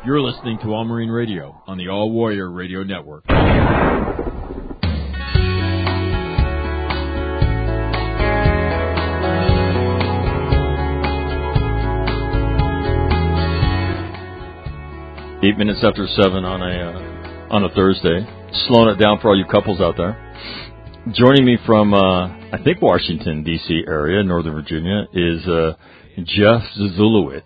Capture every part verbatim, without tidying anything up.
You're listening to All Marine Radio on the All Warrior Radio Network. Eight minutes after seven on a uh, on a Thursday. Slowing it down for all you couples out there. Joining me from, uh, I think, Washington, D C area, Northern Virginia, is uh, Jeff Zulowitz.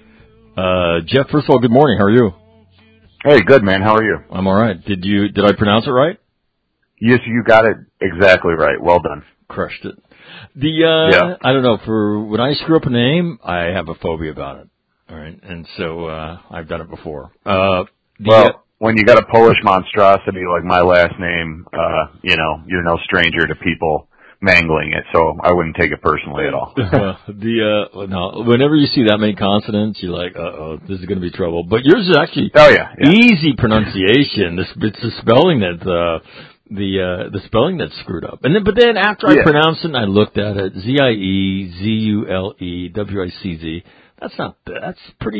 Uh, Jeff, first of all, good morning. How are you? Hey, good, man. How are you? I'm all right. Did you did I pronounce it right? Yes, you got it exactly right. Well done. Crushed it. The uh, yeah. I don't know. For when I screw up a name, I have a phobia about it. All right, and so uh, I've done it before. Uh, the, well, uh, when you got a Polish monstrosity like my last name, uh, you know, you're no stranger to people mangling it, so I wouldn't take it personally at all. uh, the uh, no, whenever you see that many consonants, you're like, uh oh, this is going to be trouble. But yours is actually oh yeah, yeah. easy pronunciation. This it's the spelling that uh, the uh, the spelling that's screwed up. And then, but then after I yeah. pronounced it, and I looked at it, Z I E Z U L E W I C Z. That's not, that's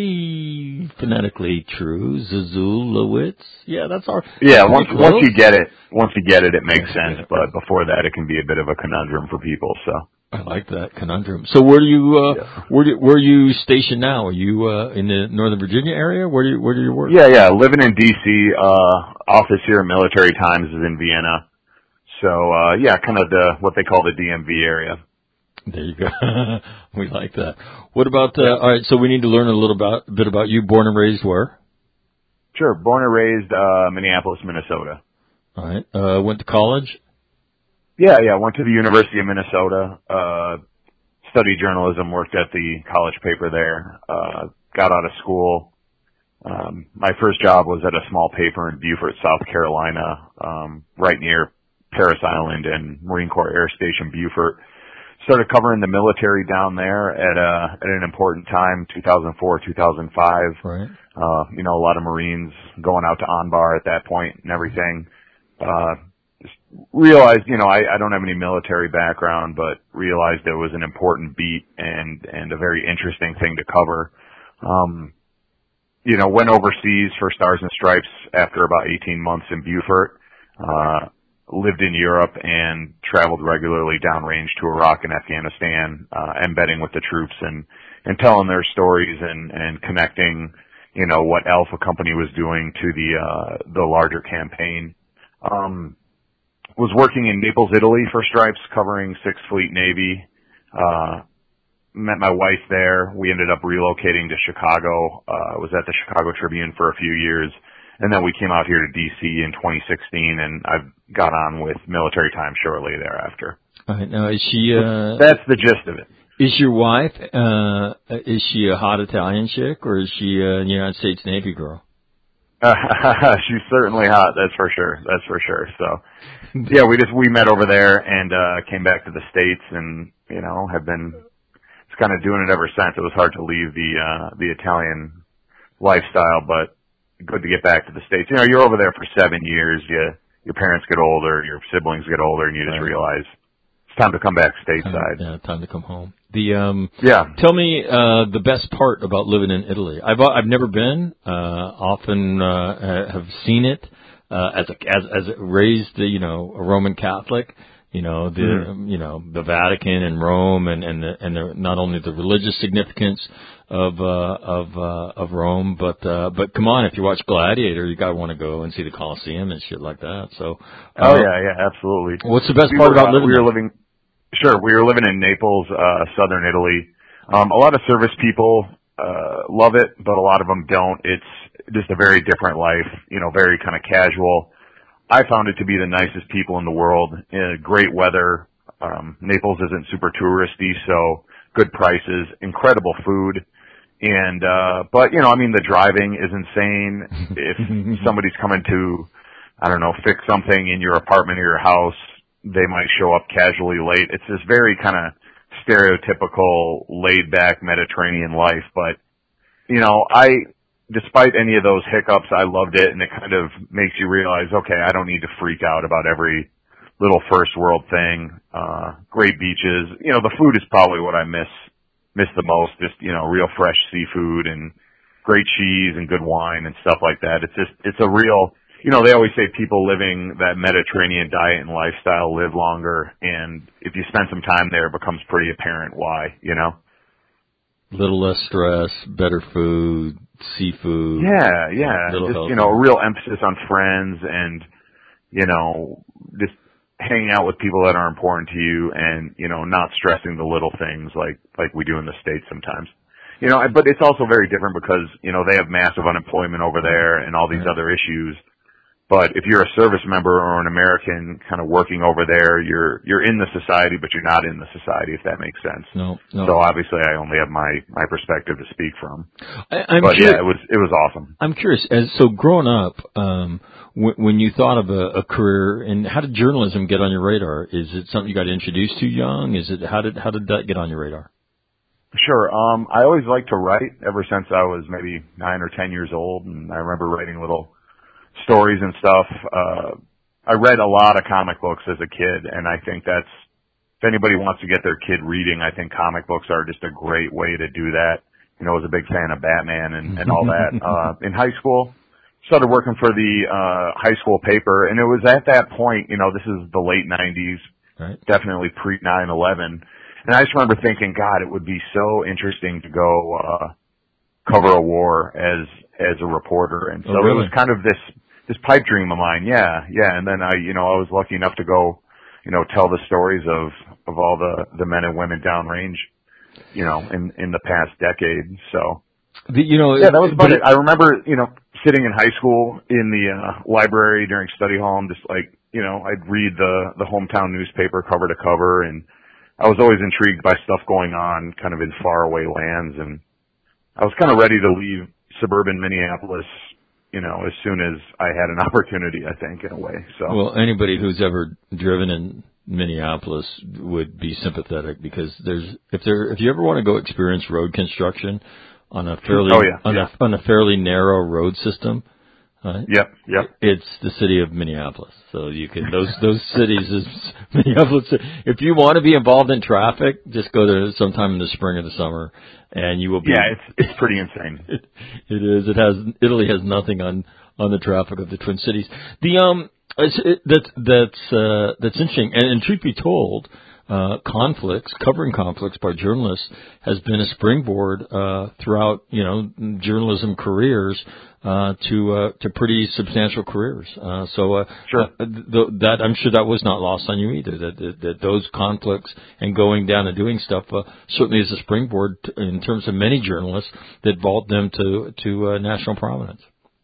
pretty phonetically true. Zuzulowitz. Yeah, that's our. Yeah, once once you get it, once you get it, it makes sense. But before that, it can be a bit of a conundrum for people. So I like that conundrum. So where do you, uh, yeah. where do, where are you stationed now? Are you uh, in the Northern Virginia area? Where do you, where do you work? Yeah, yeah, living in D C. Uh, office here at Military Times is in Vienna. So uh, yeah, kind of the what they call the D M V area. There you go. We like that. What about, uh, all right, so we need to learn a little about, a bit about you. Born and raised where? Sure. Born and raised, uh, Minneapolis, Minnesota. All right. Uh, went to college? Yeah, yeah. Went to the University of Minnesota, uh, studied journalism, worked at the college paper there, uh, got out of school. Um, my first job was at a small paper in Beaufort, South Carolina, um, right near Parris Island and Marine Corps Air Station Beaufort. Started covering the military down there at a at an important time, two thousand four, two thousand five. Right. Uh, you know, a lot of Marines going out to Anbar at that point and everything. Uh, just realized, you know, I, I don't have any military background, but realized it was an important beat and and a very interesting thing to cover. Um, you know, went overseas for Stars and Stripes after about eighteen months in Beaufort. Uh, lived in Europe and traveled regularly downrange to Iraq and Afghanistan, uh, embedding with the troops and, and telling their stories and, and connecting, you know, what Alpha Company was doing to the, uh, the larger campaign. Um, was working in Naples, Italy for Stripes, covering Sixth Fleet Navy. Uh, met my wife there. We ended up relocating to Chicago. Uh, was at the Chicago Tribune for a few years. And then we came out here to D C in twenty sixteen, and I've got on with Military Times shortly thereafter. All right. Now, is she, uh, that's the gist of it. Is your wife, uh, is she a hot Italian chick, or is she a United States Navy girl? Uh, she's certainly hot, that's for sure. That's for sure. So, yeah, we just, we met over there and, uh, came back to the States and, you know, have been, it's kind of doing it ever since. It was hard to leave the, uh, the Italian lifestyle, but good to get back to the States. You know, you're over there for seven years. You, your parents get older, your siblings get older, and you just right. realize it's time to come back stateside. Time, yeah, time to come home. The um, yeah. Tell me uh, the best part about living in Italy. I've I've never been. Uh, often uh, have seen it uh, as a as as raised, you know, a Roman Catholic. You know the mm-hmm. you know the Vatican and Rome and and the, and the, not only the religious significance of uh, of uh, of Rome, but uh, but come on, if you watch Gladiator, you gotta want to go and see the Colosseum and shit like that. So uh, oh yeah, yeah, absolutely. What's the best we part were, about uh, living? We were there? living, sure, we were living in Naples, uh, southern Italy. Um, a lot of service people uh, love it, but a lot of them don't. It's just a very different life, you know, very kind of casual. I found it to be the nicest people in the world. Uh, great weather. Um, Naples isn't super touristy, so good prices, incredible food. And, uh, but, you know, I mean, the driving is insane. If somebody's coming to, I don't know, fix something in your apartment or your house, they might show up casually late. It's this very kind of stereotypical, laid-back Mediterranean life. But, you know, I, despite any of those hiccups, I loved it, and it kind of makes you realize, okay, I don't need to freak out about every little first world thing. Uh, great beaches. You know, the food is probably what I miss, miss the most. Just, you know, real fresh seafood and, great cheese and good wine and stuff like that. It's just, it's a real, you know, they always say people living that Mediterranean diet and lifestyle live longer, and if you spend some time there, it becomes pretty apparent why, you know? Little less stress, better food, seafood. Yeah, yeah. Just, healthier. you know, a real emphasis on friends and, you know, just hanging out with people that are important to you and, you know, not stressing the little things like, like we do in the States sometimes. You know, but it's also very different because, you know, they have massive unemployment over there and all these right. other issues. But if you're a service member or an American kind of working over there, you're you're in the society, but you're not in the society, if that makes sense. No, no. So obviously, I only have my my perspective to speak from. I, I'm but curious, yeah, it was it was awesome. I'm curious. As so, growing up, um, w- when you thought of a, a career, and how did journalism get on your radar? Is it something you got introduced to young? Is it how did how did that get on your radar? Sure. Um, I always liked to write ever since I was maybe nine or ten years old, and I remember writing little stories and stuff. Uh, I read a lot of comic books as a kid, and I think that's, if anybody wants to get their kid reading, I think comic books are just a great way to do that. You know, I was a big fan of Batman and, and all that. Uh, in high school, started working for the, uh, high school paper, and it was at that point, you know, this is the late nineties, right. Definitely pre nine eleven. And I just remember thinking, God, it would be so interesting to go, uh, cover a war as, as a reporter. And so oh, really? it was kind of this, this pipe dream of mine. Yeah. Yeah. And then I, you know, I was lucky enough to go, you know, tell the stories of, of all the, the men and women downrange, you know, in, in the past decade. So, the, you know, yeah, that was about it, it. I remember, you know, sitting in high school in the, uh, library during study hall and just like, you know, I'd read the, the hometown newspaper cover to cover, and I was always intrigued by stuff going on kind of in faraway lands, and I was kind of ready to leave suburban Minneapolis, you know, as soon as I had an opportunity, I think, in a way. So, well, anybody who's ever driven in Minneapolis would be sympathetic, because there's if there if you ever want to go experience road construction on a fairly oh, yeah, on yeah. a on a fairly narrow road system. Uh, Yep, yep. It's the city of Minneapolis. So you can, those, those cities is Minneapolis. If you want to be involved in traffic, just go there sometime in the spring or the summer, and you will be. Yeah, it's, it's pretty insane. It, it is. It has, Italy has nothing on, on the traffic of the Twin Cities. The, um, it's, it, that's, that's, uh, that's interesting. And, and truth be told, Uh, conflicts, covering conflicts by journalists has been a springboard, uh, throughout, you know, journalism careers, uh, to, uh, to pretty substantial careers. Uh, so, uh, Sure. uh th- that, I'm sure that was not lost on you either, that, that, that those conflicts and going down and doing stuff, uh, certainly is a springboard to, in terms of many journalists that vault them to, to, uh, national prominence.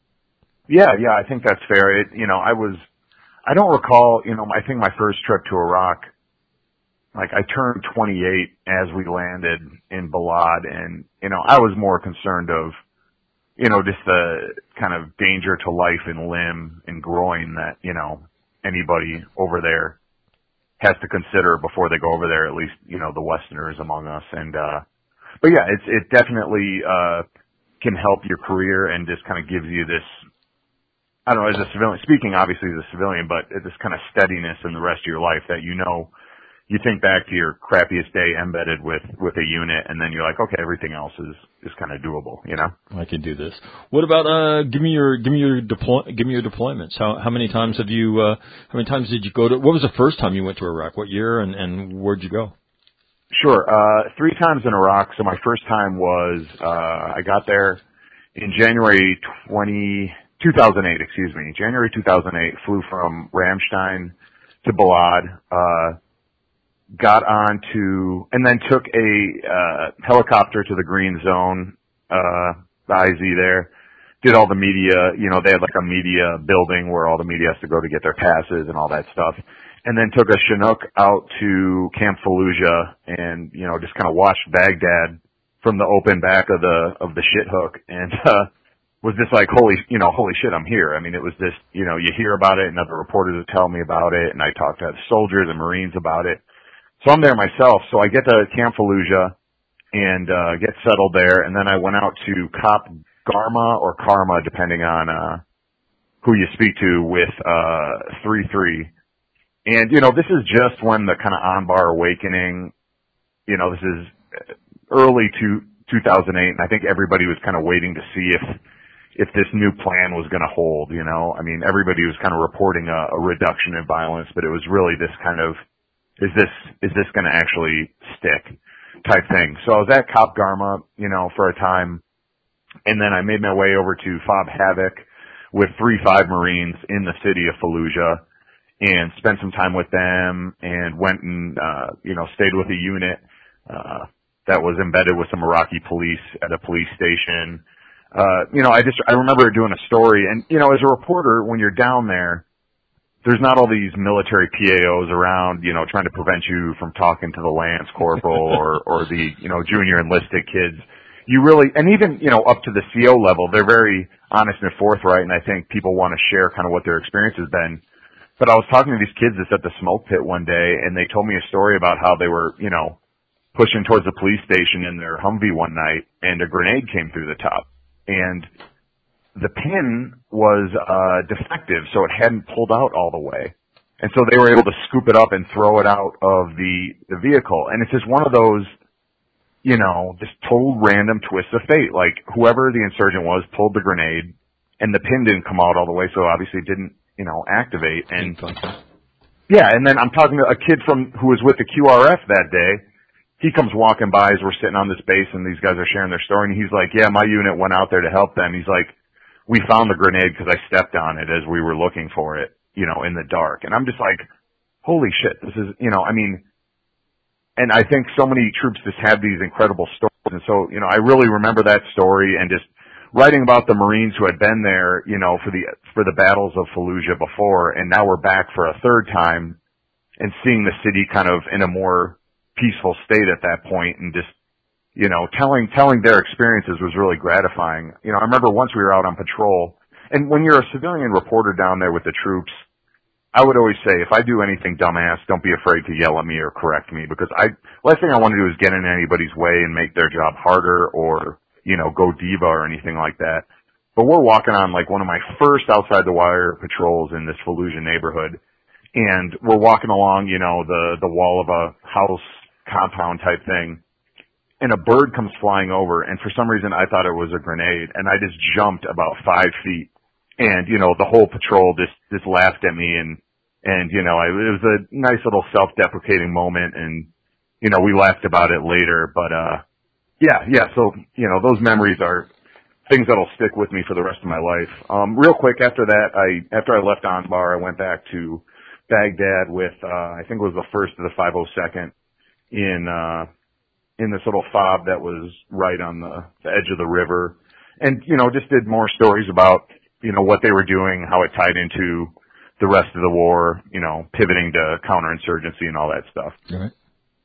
Yeah, yeah, I think that's fair. It, you know, I was, I don't recall, you know, I think my first trip to Iraq, like I turned twenty-eight as we landed in Balad, and, you know, I was more concerned of, you know, just the kind of danger to life and limb and groin that, you know, anybody over there has to consider before they go over there, at least, you know, the Westerners among us. And, uh, but yeah, it's, it definitely, uh, can help your career and just kind of gives you this, I don't know, as a civilian, speaking obviously as a civilian, but this kind of steadiness in the rest of your life that, you know, you think back to your crappiest day embedded with, with a unit, and then you're like, okay, everything else is, is kind of doable, you know? I can do this. What about, uh, give me your, give me your deploy, give me your deployments. How, how many times have you, uh, how many times did you go to, what was the first time you went to Iraq? What year, and, and where'd you go? Sure. Uh, three times in Iraq. So my first time was, uh, I got there in January twenty, two thousand eight, excuse me, January two thousand eight, flew from Ramstein to Balad, uh, got on to, and then took a, uh, helicopter to the Green Zone, uh, the I Z there, did all the media, you know, they had like a media building where all the media has to go to get their passes and all that stuff. And then took a Chinook out to Camp Fallujah and, you know, just kind of watched Baghdad from the open back of the, of the shit hook, and, uh, was just like, holy, you know, holy shit, I'm here. I mean, it was just, you know, you hear about it and other reporters would tell me about it, and I talked to soldiers and Marines about it. So I'm there myself. So I get to Camp Fallujah and, uh, get settled there. And then I went out to Cop Garma or Karma, depending on, uh, who you speak to, with, uh, three three. And, you know, this is just when the kind of Anbar awakening, you know, this is early to two thousand eight, and I think everybody was kind of waiting to see if if this new plan was going to hold. You know, I mean, everybody was kind of reporting a, a reduction in violence, but it was really this kind of is this is this going to actually stick type thing. So I was at Cop Garma, you know, for a time, and then I made my way over to Fob Havoc with three five Marines in the city of Fallujah, and spent some time with them, and went and uh, you know stayed with a unit uh, that was embedded with some Iraqi police at a police station. Uh, you know, I just I remember doing a story, and you know, as a reporter, when you're down there, there's not all these military P A Os around, you know, trying to prevent you from talking to the lance corporal or, or the, you know, junior enlisted kids. You really, and even, you know, up to the C O level, they're very honest and forthright, and I think people want to share kind of what their experience has been. But I was talking to these kids that's at the smoke pit one day, and they told me a story about how they were, you know, pushing towards the police station in their Humvee one night, and a grenade came through the top. And the pin was uh defective, so it hadn't pulled out all the way. And so they were able to scoop it up and throw it out of the, the vehicle. And it's just one of those, you know, just total random twists of fate. Like, whoever the insurgent was pulled the grenade, and the pin didn't come out all the way, so obviously it didn't, you know, activate. And yeah, and then I'm talking to a kid from who was with the Q R F that day. He comes walking by as we're sitting on this base, and these guys are sharing their story, and he's like, yeah, my unit went out there to help them. He's like, we found the grenade because I stepped on it as we were looking for it, you know, in the dark. And I'm just like, holy shit, this is, you know, I mean, and I think so many troops just have these incredible stories. And so, you know, I really remember that story, and just writing about the Marines who had been there, you know, for the, for the battles of Fallujah before, and now we're back for a third time, and seeing the city kind of in a more peaceful state at that point, and just, you know, telling, telling their experiences was really gratifying. You know, I remember once we were out on patrol, and when you're a civilian reporter down there with the troops, I would always say, if I do anything dumbass, don't be afraid to yell at me or correct me, because I, last thing I want to do is get in anybody's way and make their job harder, or, you know, go diva or anything like that. But we're walking on like one of my first outside the wire patrols in this Fallujah neighborhood, and we're walking along, you know, the, the wall of a house compound type thing, and a bird comes flying over, and for some reason I thought it was a grenade, and I just jumped about five feet, and, you know, the whole patrol just, just laughed at me, and, and, you know, I, it was a nice little self-deprecating moment, and, you know, we laughed about it later, but, uh, yeah, yeah, so, you know, those memories are things that'll stick with me for the rest of my life. Um, real quick, after that, I, after I left Anbar, I went back to Baghdad with, uh, I think it was the first of the five oh second in, uh, in this little fob that was right on the, the edge of the river, and, you know, just did more stories about, you know, what they were doing, how it tied into the rest of the war, you know, pivoting to counterinsurgency and all that stuff. All right.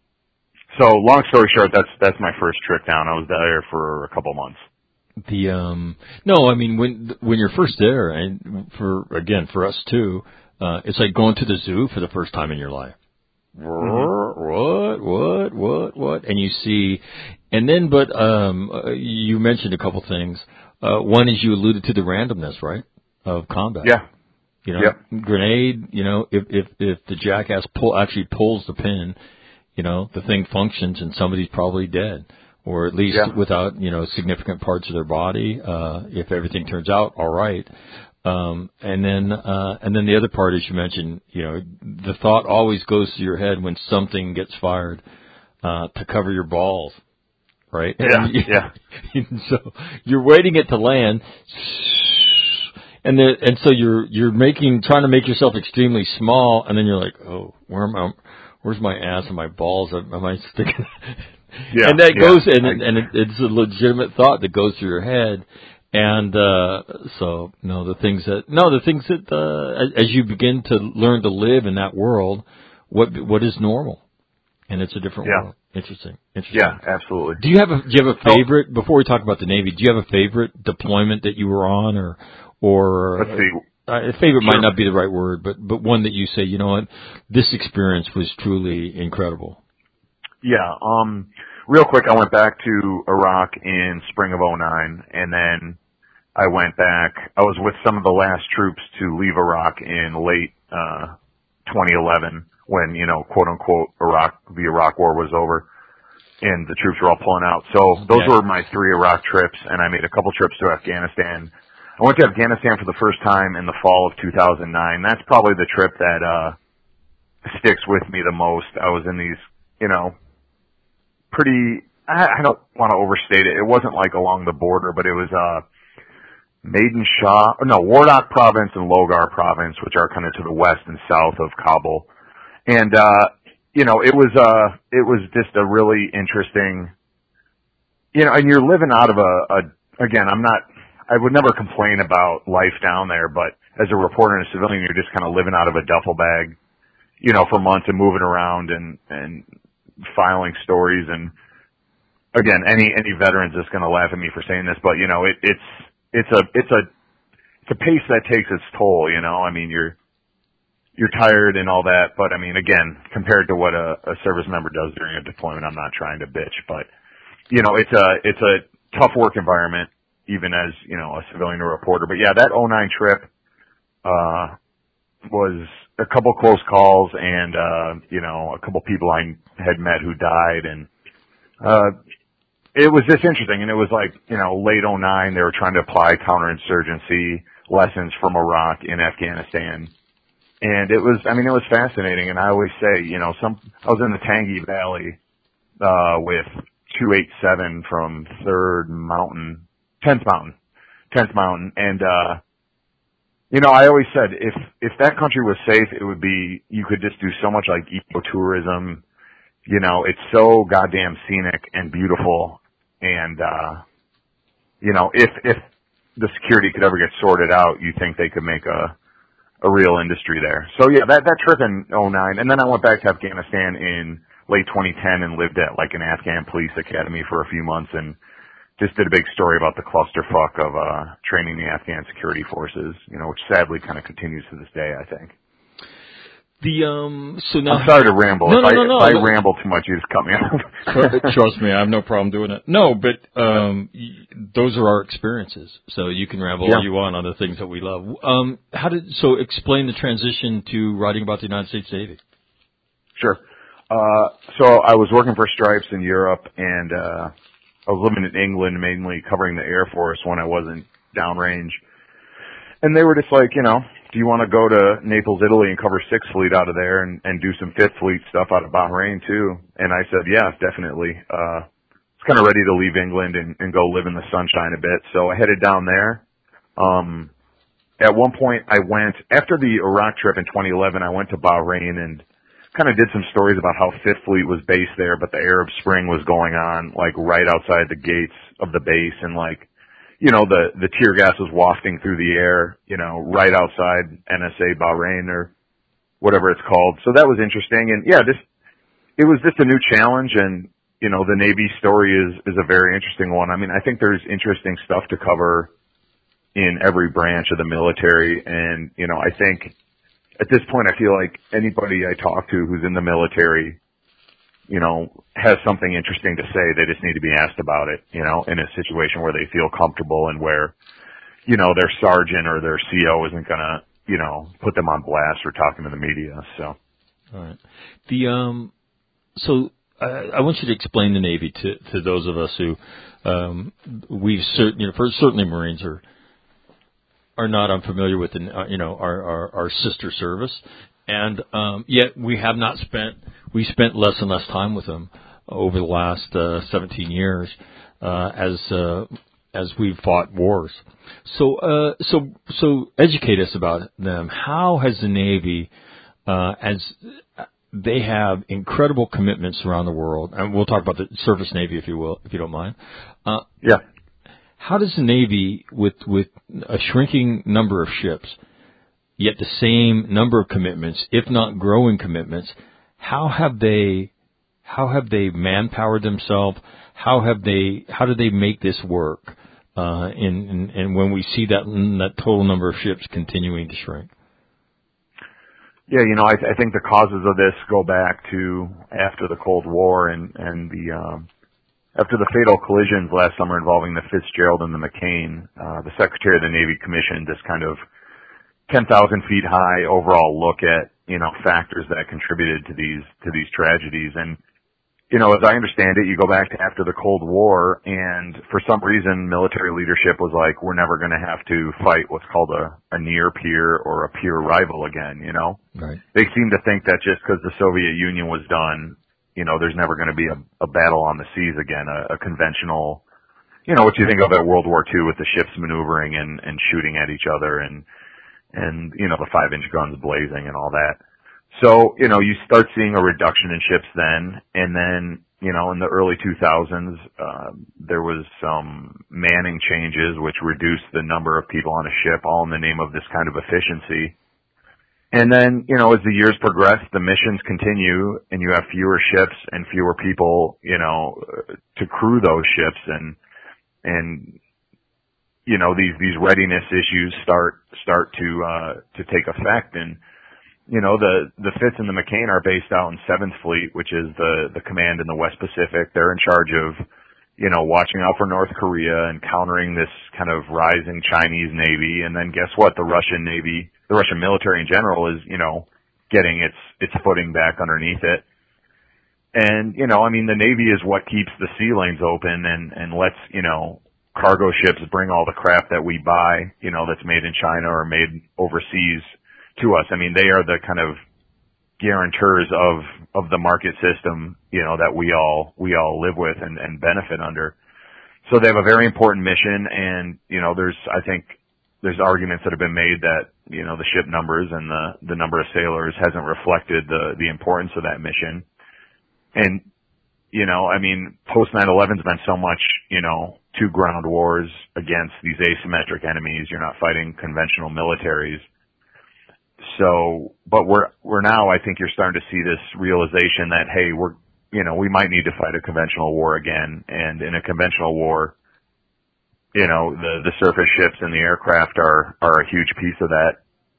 So, long story short, that's, that's my first trip down. I was there for a couple months. The, um, no, I mean, when, when you're first there, and for, again, for us too, uh, it's like going to the zoo for the first time in your life. Mm-hmm. What, what, what, what? And you see, and then, but, um, uh, you mentioned a couple things. Uh, one is you alluded to the randomness, right, of combat. Yeah. You know, yep. Grenade, you know, if, if, if the jackass pull, actually pulls the pin, you know, the thing functions and somebody's probably dead, or at least yeah. without, you know, significant parts of their body. Uh, if everything turns out all right. Um, and then, uh, and then the other part, as you mentioned, you know, the thought always goes through your head when something gets fired, uh, to cover your balls, right? Yeah, and, yeah. And so you're waiting it to land, and then, and so you're, you're making, trying to make yourself extremely small, and then you're like, oh, where am I, where's my ass and my balls? Am I sticking? Yeah. And that yeah. goes, and, and it, it's a legitimate thought that goes through your head. And, uh, so, no, the things that, no, the things that, uh, as, as you begin to learn to live in that world, what, what is normal? And it's a different yeah. world. Interesting. Interesting. Yeah, absolutely. Do you have a, do you have a favorite, oh. before we talk about the Navy, do you have a favorite deployment that you were on, or, or, let's see. Uh, favorite sure. might not be the right word, but, but one that you say, you know what, this experience was truly incredible. Yeah, um, real quick, I went back to Iraq in spring of oh nine, and then I went back, I was with some of the last troops to leave Iraq in late, uh, twenty eleven, when, you know, quote unquote, Iraq, the Iraq war was over. and the troops were all pulling out. So those yeah. were my three Iraq trips, and I made a couple trips to Afghanistan. I went to Afghanistan for the first time in the fall of two thousand nine. That's probably the trip that uh sticks with me the most. I was in these, you know, pretty, I, I don't want to overstate it. It wasn't like along the border, but it was uh Maidan Shah, no, Wardak province and Logar province, which are kind of to the west and south of Kabul. And, uh, you know, it was, uh, it was just a really interesting, you know, and you're living out of a, a, again, I'm not, I would never complain about life down there, but as a reporter and a civilian, you're just kind of living out of a duffel bag, you know, for months and moving around and, and filing stories. And again, any, any veteran's just going to laugh at me for saying this, but you know, it, it's, it's a, it's a, it's a pace that takes its toll, you know, I mean, you're, you're tired and all that, but I mean, again, compared to what a, a service member does during a deployment, I'm not trying to bitch, but you know, it's a, it's a tough work environment, even as, you know, a civilian or reporter. But yeah, that oh nine trip, uh, was a couple close calls and, uh, you know, a couple people I had met who died, and, uh, it was just interesting. And it was like, you know, late oh nine, they were trying to apply counterinsurgency lessons from Iraq in Afghanistan. And it was, I mean, it was fascinating. And I always say, you know, some, I was in the Tangi Valley, uh, with two eighty-seven from third Mountain, tenth Mountain, tenth Mountain. And, uh, you know, I always said if, if that country was safe, it would be, you could just do so much like ecotourism. You know, it's so goddamn scenic and beautiful. And, uh, you know, if, if the security could ever get sorted out, you think they could make a, a real industry there. So yeah, that, that trip in oh nine. And then I went back to Afghanistan in late twenty ten and lived at like an Afghan police academy for a few months and just did a big story about the clusterfuck of, uh, training the Afghan security forces, you know, which sadly kind of continues to this day, I think. The, um, so now. I'm sorry to ramble. No, if no, I, no, no. If I ramble too much, you just cut me off. Trust me, I have no problem doing it. No, but, um, those are our experiences. So you can ramble yeah. all you want on the things that we love. Um, how did, so explain the transition to writing about the United States Navy. Sure. Uh, so I was working for Stripes in Europe, and, uh, I was living in England, mainly covering the Air Force when I wasn't downrange. And they were just like, you know, do you want to go to Naples, Italy and cover Sixth Fleet out of there and, and do some Fifth Fleet stuff out of Bahrain too? And I said, yeah, definitely. Uh, I was kind of ready to leave England and, and go live in the sunshine a bit. So I headed down there. Um, at one point I went, after the Iraq trip in twenty eleven, I went to Bahrain and kind of did some stories about how Fifth Fleet was based there, but the Arab Spring was going on like right outside the gates of the base, and like, you know, the, the tear gas was wafting through the air, you know, right outside N S A Bahrain or whatever it's called. So that was interesting. And yeah, this, it was just a new challenge, and, you know, the Navy story is, is a very interesting one. I mean, I think there's interesting stuff to cover in every branch of the military. And, you know, I think at this point, I feel like anybody I talk to who's in the military, you know, has something interesting to say. They just need to be asked about it, you know, in a situation where they feel comfortable and where, you know, their sergeant or their C O isn't going to, you know, put them on blast or talking to the media. So, all right. The, um, so I, I want you to explain the Navy to, to those of us who, um, we've certainly, you know, first, certainly Marines are, are not unfamiliar with, the, uh, you know, our, our, our sister service. And, um, yet we have not spent, we spent less and less time with them over the last, uh, seventeen years, uh, as, uh, as we've fought wars. So, uh, so, so educate us about them. How has the Navy, uh, as they have incredible commitments around the world, and we'll talk about the surface Navy, if you will, if you don't mind. Uh, yeah. How does the Navy, with, with a shrinking number of ships, yet the same number of commitments, if not growing commitments, how have they, how have they manpowered themselves? How have they, how do they make this work? Uh, in, in, and when we see that, that total number of ships continuing to shrink? Yeah, you know, I, I think the causes of this go back to after the Cold War and, and the, um, after the fatal collisions last summer involving the Fitzgerald and the McCain, uh, the Secretary of the Navy commissioned this kind of ten thousand feet high overall look at, you know, factors that contributed to these, to these tragedies. And you know, as I understand it, you go back to after the Cold War, and for some reason, military leadership was like, we're never going to have to fight what's called a, a near peer or a peer rival again, you know? Right. They seem to think that just because the Soviet Union was done, you know, there's never going to be a, a battle on the seas again, a, a conventional, you know, what you think of at World War Two with the ships maneuvering and, and shooting at each other and, and, you know, the five inch guns blazing and all that. So, you know, you start seeing a reduction in ships then, and then, you know, in the early two thousands, uh, there was some manning changes which reduced the number of people on a ship, all in the name of this kind of efficiency. And then, you know, as the years progress, the missions continue, and you have fewer ships and fewer people, you know, to crew those ships, and, and, you know, these, these readiness issues start, start to, uh, to take effect. And, you know, the, the Fitz and the McCain are based out in seventh Fleet, which is the, the command in the West Pacific. They're in charge of, you know, watching out for North Korea and countering this kind of rising Chinese Navy. And then guess what? The Russian Navy, the Russian military in general is, you know, getting its, its footing back underneath it. And, you know, I mean, the Navy is what keeps the sea lanes open and, and lets, you know, cargo ships bring all the crap that we buy, you know, that's made in China or made overseas to us. I mean, they are the kind of guarantors of, of the market system, you know, that we all, we all live with and, and benefit under. So they have a very important mission, and, you know, there's, I think, there's arguments that have been made that, you know, the ship numbers and the, the number of sailors hasn't reflected the, the importance of that mission. And, you know, I mean, post nine eleven's been so much, you know, two ground wars against these asymmetric enemies. You're not fighting conventional militaries. So, but we're, we're now, I think you're starting to see this realization that, hey, we're, you know, we might need to fight a conventional war again. And in a conventional war, you know, the, the surface ships and the aircraft are, are a huge piece of that.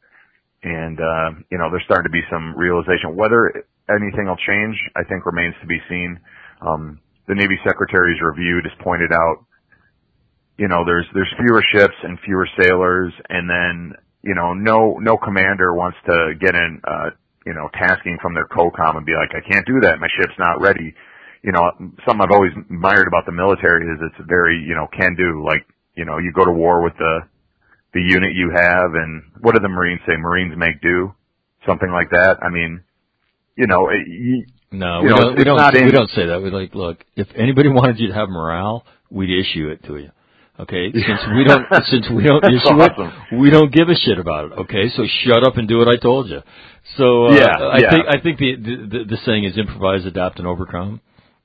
And, uh, you know, there's starting to be some realization. Whether anything will change, I think remains to be seen. Um, the Navy Secretary's review just pointed out, you know, there's, there's fewer ships and fewer sailors, and then, you know, no, no commander wants to get in, uh, you know, tasking from their COCOM and be like, I can't do that. My ship's not ready. You know, something I've always admired about the military is it's very, you know, can do. Like, you know, you go to war with the, the unit you have, and what do the Marines say? Marines make do? Something like that. I mean, you know, it, you, no, you we know, don't, we don't, in, we don't say that. We're like, look, if anybody wanted you to have morale, we'd issue it to you. Okay, since we don't, since we don't issue awesome. it, we don't give a shit about it. Okay, so shut up and do what I told you. So uh, yeah, I yeah. think I think the, the the saying is improvise, adapt, and overcome.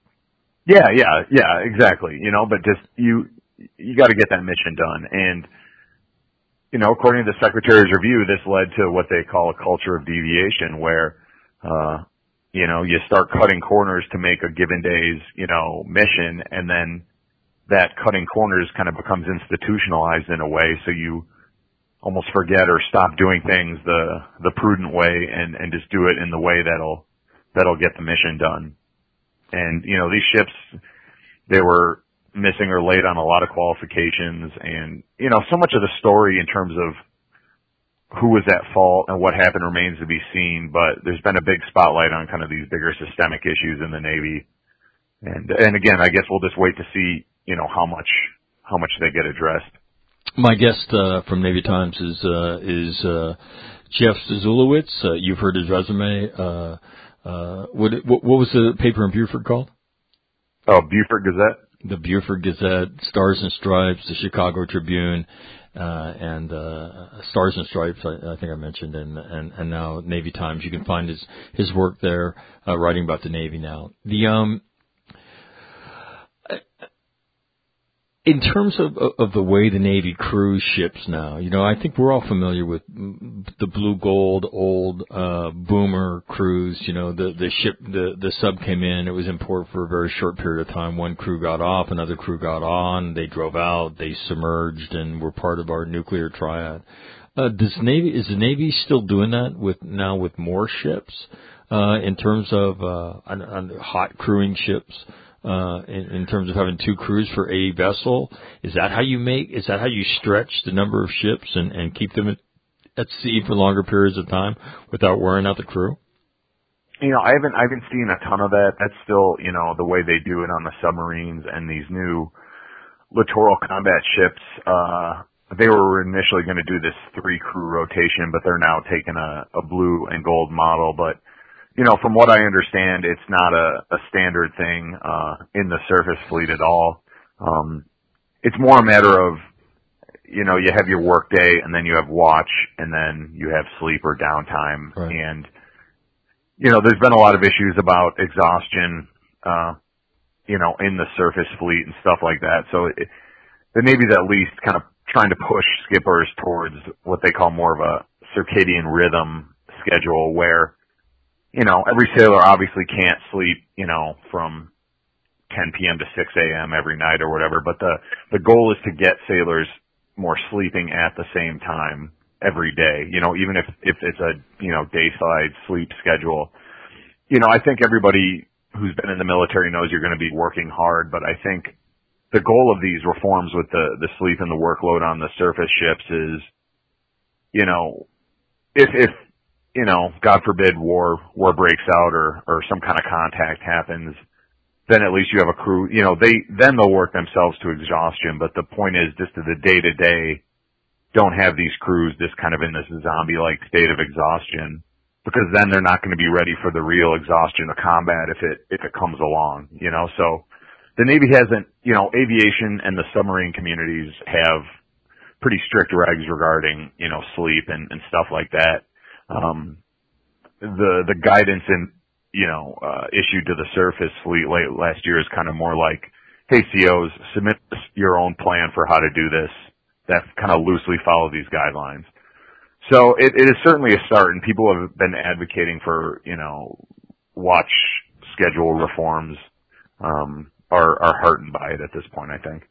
Yeah, yeah, yeah, exactly. You know, but just you you got to get that mission done, and you know, according to the Secretary's review, this led to what they call a culture of deviation, where uh, you know, you start cutting corners to make a given day's you know mission, and then that cutting corners kind of becomes institutionalized in a way, so you almost forget or stop doing things the the prudent way and and just do it in the way that'll that'll get the mission done. And you know, these ships, they were missing or late on a lot of qualifications, and you know, so much of the story in terms of who was at fault and what happened remains to be seen, but there's been a big spotlight on kind of these bigger systemic issues in the Navy. And and again, I guess we'll just wait to see, you know, how much how much they get addressed. My guest uh, from Navy Times is uh, is uh, Jeff Zulowitz. Uh, you've heard his resume. Uh, uh, what, what what was the paper in Beaufort called? Oh, Beaufort Gazette. The Beaufort Gazette, Stars and Stripes, the Chicago Tribune, uh, and uh, Stars and Stripes. I, I think I mentioned, and, and and now Navy Times. You can find his his work there, uh, writing about the Navy now. The um. In terms of of the way the Navy crews ships now, you know, I think we're all familiar with the blue gold old uh boomer crews. You know, the the ship the the sub came in, it was in port for a very short period of time. One crew got off, another crew got on, they drove out, they submerged, and were part of our nuclear triad. Uh, does Navy is the Navy still doing that with now with more ships uh in terms of uh on, on hot crewing ships? Uh, in, in terms of having two crews for a vessel, is that how you make? Is that how you stretch the number of ships and, and keep them at, at sea for longer periods of time without wearing out the crew? you know, I haven't, I haven't seen a ton of that. That's still, you know, the way they do it on the submarines and these new littoral combat ships. Uh, they were initially going to do this three crew rotation, but they're now taking a, a blue and gold model. But, you know, from what I understand, it's not a, a standard thing, uh, in the surface fleet at all. Um, it's more a matter of, you know, you have your work day and then you have watch and then you have sleep or downtime. Right. And, you know, there's been a lot of issues about exhaustion, uh, you know, in the surface fleet and stuff like that. So it, the Navy's at least kind of trying to push skippers towards what they call more of a circadian rhythm schedule where, you know, every sailor obviously can't sleep, you know, from ten p.m. to six a.m. every night or whatever, but the, the goal is to get sailors more sleeping at the same time every day, you know, even if, if it's a, you know, dayside sleep schedule. You know, I think everybody who's been in the military knows you're going to be working hard, but I think the goal of these reforms with the, the sleep and the workload on the surface ships is, you know, if, if, you know, God forbid war, war breaks out or, or some kind of contact happens, then at least you have a crew, you know, they, then they'll work themselves to exhaustion. But the point is just to the day to day, don't have these crews just kind of in this zombie-like state of exhaustion, because then they're not going to be ready for the real exhaustion of combat if it, if it comes along, you know. So the Navy hasn't, you know, aviation and the submarine communities have pretty strict regs regarding, you know, sleep and, and stuff like that. Um, the, the guidance in, you know, uh, issued to the surface fleet late last year is kind of more like, hey, C Os, submit your own plan for how to do this that kind of loosely follow these guidelines. So it, it is certainly a start, and people have been advocating for, you know, watch schedule reforms, um, are, are heartened by it at this point, I think.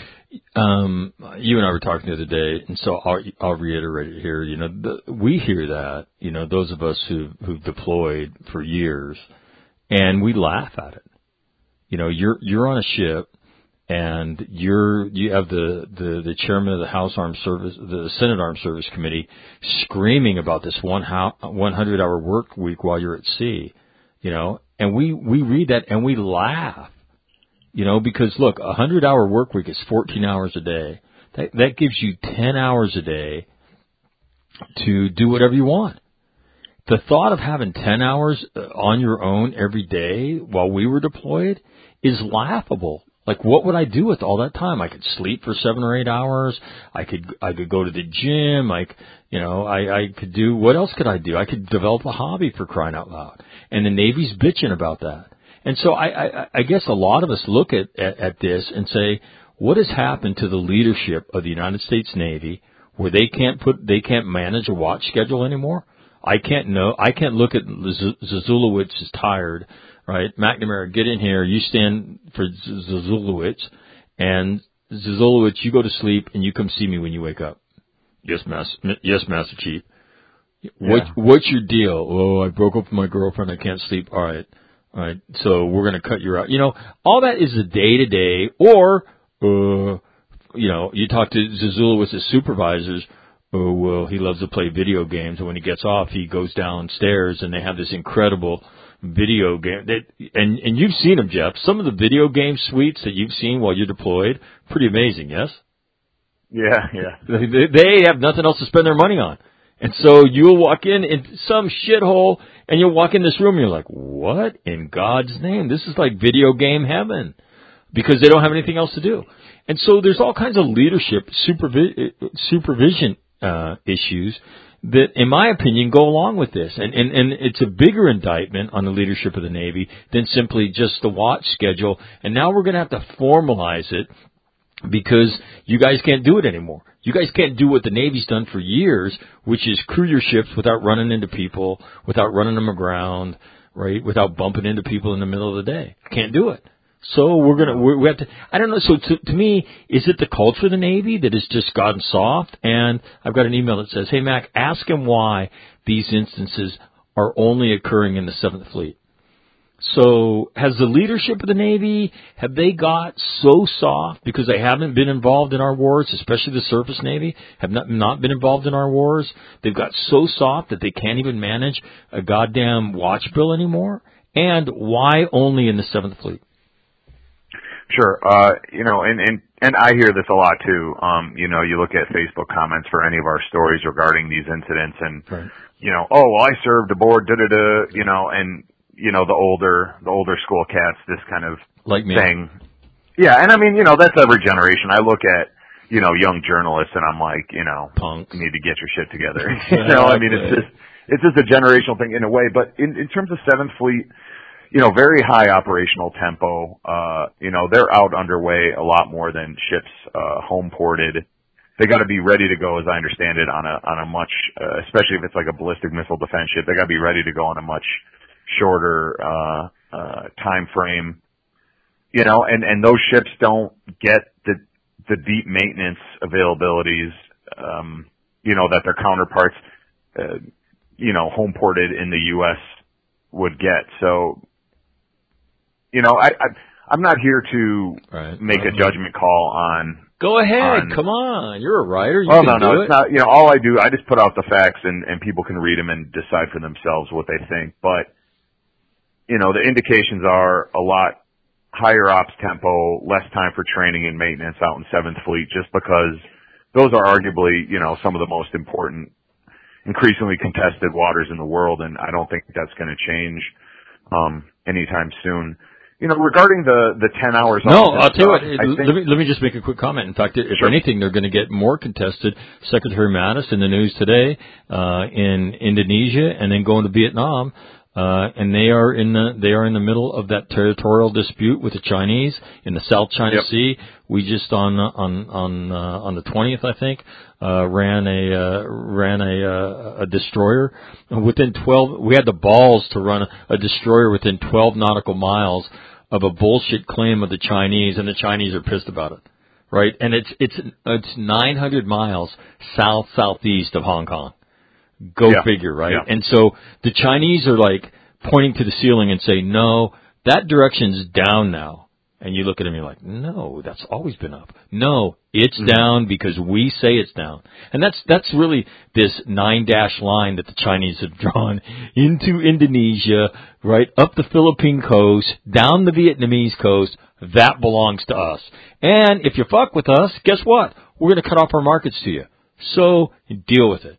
Um, you and I were talking the other day, and so I'll, I'll reiterate it here. You know, the, we hear that, you know, those of us who, who've deployed for years, and we laugh at it. You know, you're, you're on a ship, and you're, you have the, the, the chairman of the House Armed Service, the Senate Armed Service Committee screaming about this one hundred hour work week while you're at sea, you know, and we, we read that and we laugh, you know, because look, a hundred hour work week is fourteen hours a day. That, that gives you ten hours a day to do whatever you want. The thought of having ten hours on your own every day while we were deployed is laughable. Like, what would I do with all that time? I could sleep for seven or eight hours. I could, I could go to the gym. Like, you know, I, I could do, what else could I do? I could develop a hobby, for crying out loud. And the Navy's bitching about that. And so I, I, I guess a lot of us look at, at, at this and say, what has happened to the leadership of the United States Navy where they can't put, they can't manage a watch schedule anymore? I can't know, I can't look at Zazulowicz is tired. Right, McNamara, get in here. You stand for Zazulowicz, and Zazulowicz, you go to sleep and you come see me when you wake up. Yes, Master. Yes, Master Chief. What yeah. What's your deal? Oh, I broke up with my girlfriend. I can't sleep. All right, all right. So we're gonna cut you out. You know, all that is the day to day. Or, uh, you know, you talk to Zazulowicz's supervisors. Oh, well, he loves to play video games, and when he gets off, he goes downstairs, and they have this incredible video game. That, and, and you've seen them, Jeff. Some of the video game suites that you've seen while you're deployed, pretty amazing, yes? Yeah, yeah. They, they have nothing else to spend their money on. And so you'll walk in in some shithole, and you'll walk in this room, and you're like, what in God's name? This is like video game heaven, because they don't have anything else to do. And so there's all kinds of leadership supervi- supervision uh issues that, in my opinion, go along with this. And, and, and it's a bigger indictment on the leadership of the Navy than simply just the watch schedule. And now we're going to have to formalize it because you guys can't do it anymore. You guys can't do what the Navy's done for years, which is crew your ships without running into people, without running them aground, right, without bumping into people in the middle of the day. Can't do it. So we're gonna we have to. I don't know. So to, to me, is it the culture of the Navy that has just gotten soft? And I've got an email that says, "Hey Mac, ask him why these instances are only occurring in the Seventh Fleet." So has the leadership of the Navy, have they got so soft because they haven't been involved in our wars, especially the surface Navy, have not, not been involved in our wars? They've got so soft that they can't even manage a goddamn watch bill anymore? And why only in the seventh Fleet? Sure. Uh, you know, and, and, and I hear this a lot too. Um, you know, you look at Facebook comments for any of our stories regarding these incidents and, right. you know, oh, well, I served aboard, da da da, you know, and, you know, the older, the older school cats, this kind of like me. thing. Yeah. And I mean, you know, that's every generation. I look at, you know, young journalists and I'm like, you know, punks, you need to get your shit together. You know, I mean, it's just, it's just a generational thing in a way, but in, in terms of seventh Fleet, you know, very high operational tempo. Uh, you know, they're out underway a lot more than ships, uh, home ported. They got to be ready to go, as I understand it, on a, on a much, uh, especially if it's like a ballistic missile defense ship, they got to be ready to go on a much shorter, uh, uh, time frame. You know, and, and those ships don't get the, the deep maintenance availabilities, um, you know, that their counterparts, uh, you know, home ported in the U S would get. So, you know, I, I I'm not here to right. make a judgment call on. Go ahead, on, come on. You're a writer. You well, can no, no, do it's it. not. You know, all I do, I just put out the facts, and and people can read them and decide for themselves what they think. But you know, the indications are a lot higher ops tempo, less time for training and maintenance out in seventh Fleet, just because those are arguably, you know, some of the most important, increasingly contested waters in the world, and I don't think that's going to change um anytime soon. You know, regarding the, the ten hours. No, I'll tell you what, I let me, let me just make a quick comment. In fact, if sure. anything, they're going to get more contested. Secretary Mattis in the news today, uh, in Indonesia and then going to Vietnam. Uh, and they are in the, they are in the middle of that territorial dispute with the Chinese in the South China yep. Sea. We just on, on, on, uh, on the twentieth, I think, uh, ran a, uh, ran a, uh, a destroyer within twelve, we had the balls to run a, a destroyer within twelve nautical miles of a bullshit claim of the Chinese, and the Chinese are pissed about it, right? And it's, it's, it's nine hundred miles south, southeast of Hong Kong. Go yeah. figure, right? Yeah. And so the Chinese are like pointing to the ceiling and say, no, that direction's down now. And you look at them and you're like, no, that's always been up. No, it's mm-hmm. down because we say it's down. And that's, that's really this nine dash line that the Chinese have drawn into Indonesia, right up the Philippine coast, down the Vietnamese coast. That belongs to us. And if you fuck with us, guess what? We're going to cut off our markets to you. So deal with it.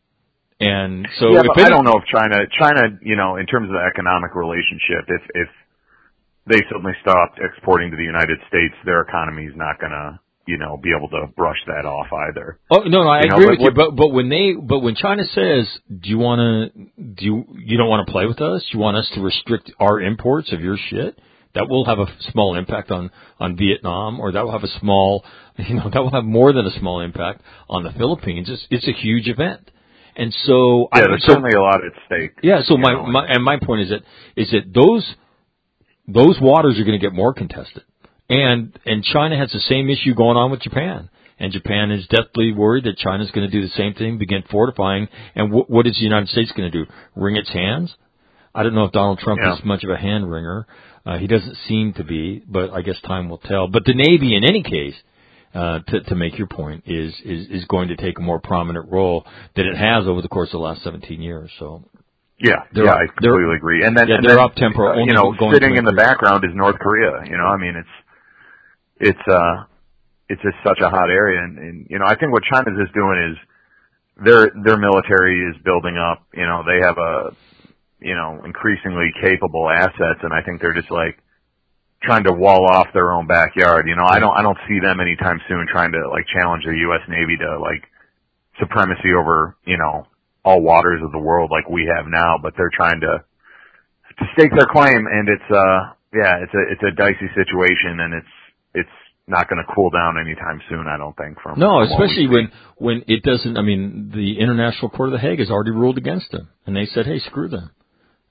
And so, yeah, if but any, I don't know if China, China, you know, in terms of the economic relationship, if if they suddenly stopped exporting to the United States, their economy is not going to, you know, be able to brush that off either. Oh no, no, I you agree know, with what, you. But but when they, but when China says, do you want to, do you, you don't want to play with us? You want us to restrict our imports of your shit? That will have a small impact on on Vietnam, or that will have a small, you know, that will have more than a small impact on the Philippines. It's it's a huge event. And so, yeah, I, there's so, certainly a lot at stake. Yeah. So my, know, my and my point is that is that those those waters are going to get more contested, and and China has the same issue going on with Japan, and Japan is deathly worried that China's going to do the same thing, begin fortifying. And w- what is the United States going to do? Wring its hands? I don't know if Donald Trump yeah. is much of a hand wringer. Uh, he doesn't seem to be, but I guess time will tell. But the Navy, in any case. Uh, to, to make your point, is, is, is going to take a more prominent role than it has over the course of the last seventeen years. So, yeah, yeah, up, I completely agree. And then, yeah, and they're then, up tempo. Uh, only you know, going sitting in the background is North Korea. You know, I mean, it's it's uh it's just such a hot area, and, and you know, I think what China's just doing is their their military is building up. You know, they have a you know increasingly capable assets, and I think they're just like. Trying to wall off their own backyard, you know. I don't, I don't see them anytime soon trying to like challenge the U S Navy to like supremacy over, you know, all waters of the world like we have now. But they're trying to to stake their claim, and it's uh, yeah, it's a it's a dicey situation, and it's it's not going to cool down anytime soon. I don't think. From no, from especially when when it doesn't. I mean, the International Court of The Hague has already ruled against them, and they said, hey, screw them.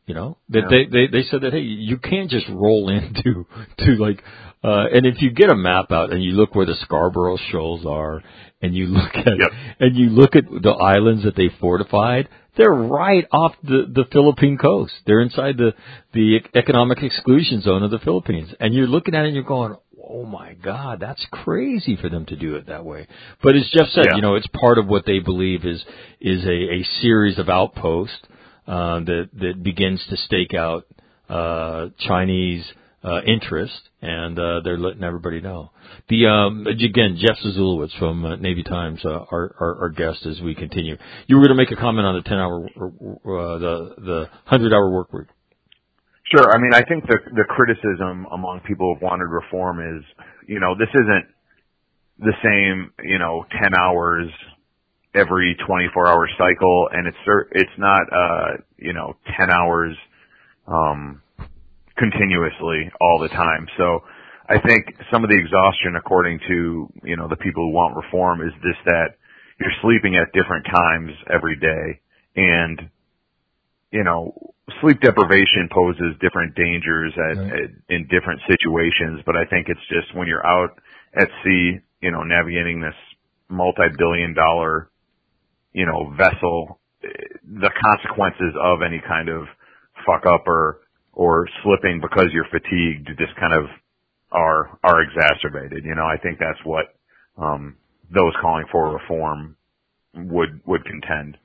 You know, that Yeah. they, they, they said that, hey, you can't just roll into, to like, uh, and if you get a map out and you look where the Scarborough Shoals are and you look at, Yep. and you look at the islands that they fortified, they're right off the, the Philippine coast. They're inside the, the economic exclusion zone of the Philippines. And you're looking at it and you're going, oh my God, that's crazy for them to do it that way. But as Jeff said, Yeah. you know, it's part of what they believe is, is a, a series of outposts. Uh, that that begins to stake out uh, Chinese uh, interest, and uh, they're letting everybody know. The um, again, Jeff Zazulowicz from uh, Navy Times, uh, our, our our guest as we continue. You were going to make a comment on the ten hour, uh, the the hundred hour work week. Sure. I mean, I think the the criticism among people who've wanted reform is, you know, this isn't the same, you know, ten hours every twenty-four hour cycle, and it's it's not uh you know ten hours um continuously all the time. So I think some of the exhaustion, according to, you know, the people who want reform, is this, that you're sleeping at different times every day, and you know, sleep deprivation poses different dangers at, Right. at in different situations. But I think it's just when you're out at sea, you know, navigating this multi-billion dollar you know, vessel, the consequences of any kind of fuck up or, or slipping because you're fatigued just kind of are, are exacerbated. You know, I think that's what, um, those calling for reform would, would contend.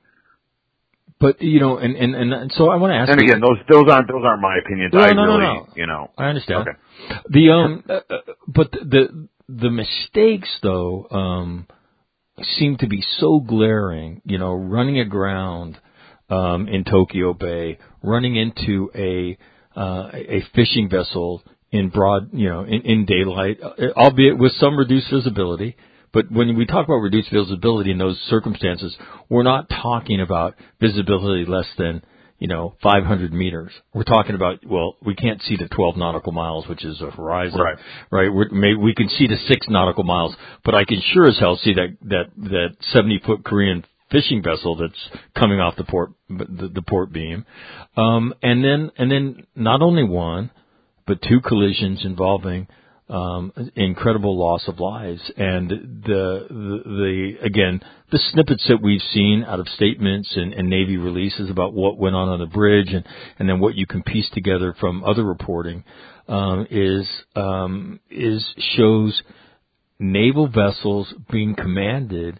But you know, and and and so I want to ask. And you, again, those, those aren't, those aren't my opinions. No, I no, no, really, no. you know. I understand. Okay. The um, uh, uh, but the the mistakes though um seem to be so glaring. You know, running aground um in Tokyo Bay, running into a uh, a fishing vessel in broad, you know, in, in daylight, albeit with some reduced visibility. But when we talk about reduced visibility in those circumstances, we're not talking about visibility less than, you know, five hundred meters. We're talking about, well, we can't see to twelve nautical miles, which is a horizon, Right. right? We're, maybe we can see to six nautical miles, but I can sure as hell see that, that, that seventy foot Korean fishing vessel that's coming off the port, the, the port beam. Um, and then, and then not only one, but two collisions involving um, incredible loss of lives. And the, the, the, again, the snippets that we've seen out of statements and, and Navy releases about what went on on the bridge, and, and then what you can piece together from other reporting, um, is, um, is shows naval vessels being commanded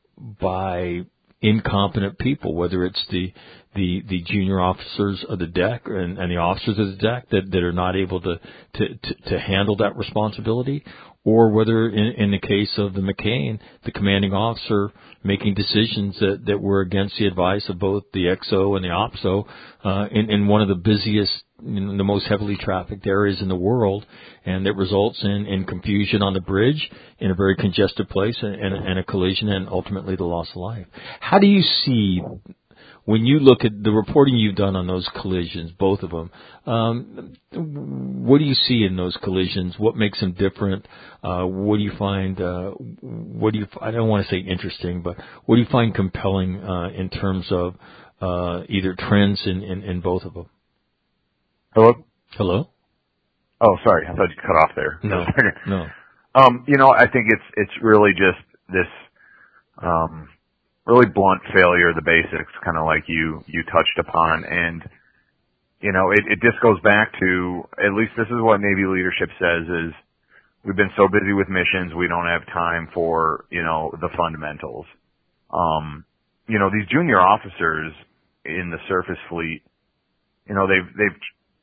by incompetent people, whether it's the the the junior officers of the deck and, and the officers of the deck that, that are not able to, to, to, to handle that responsibility, or whether in, in the case of the McCain, the commanding officer making decisions that, that were against the advice of both the X O and the O P S O uh, in, in one of the busiest, you know, the most heavily trafficked areas in the world, and that results in, in confusion on the bridge in a very congested place, and, and, and a collision, and ultimately the loss of life. How do you see, when you look at the reporting you've done on those collisions, both of them, um, what do you see in those collisions? What makes them different? Uh, what do you find, uh, what do you, I don't want to say interesting, but what do you find compelling uh, in terms of uh, either trends in, in, in both of them? Hello? Hello? Oh, sorry. I thought you cut off there. No, no. Um, you know, I think it's, it's really just this, um, really blunt failure of the basics, kind of like you, you touched upon. And, you know, it, it just goes back to, at least this is what Navy leadership says, is we've been so busy with missions, we don't have time for, you know, the fundamentals. Um, you know, these junior officers in the surface fleet, you know, they've, they've,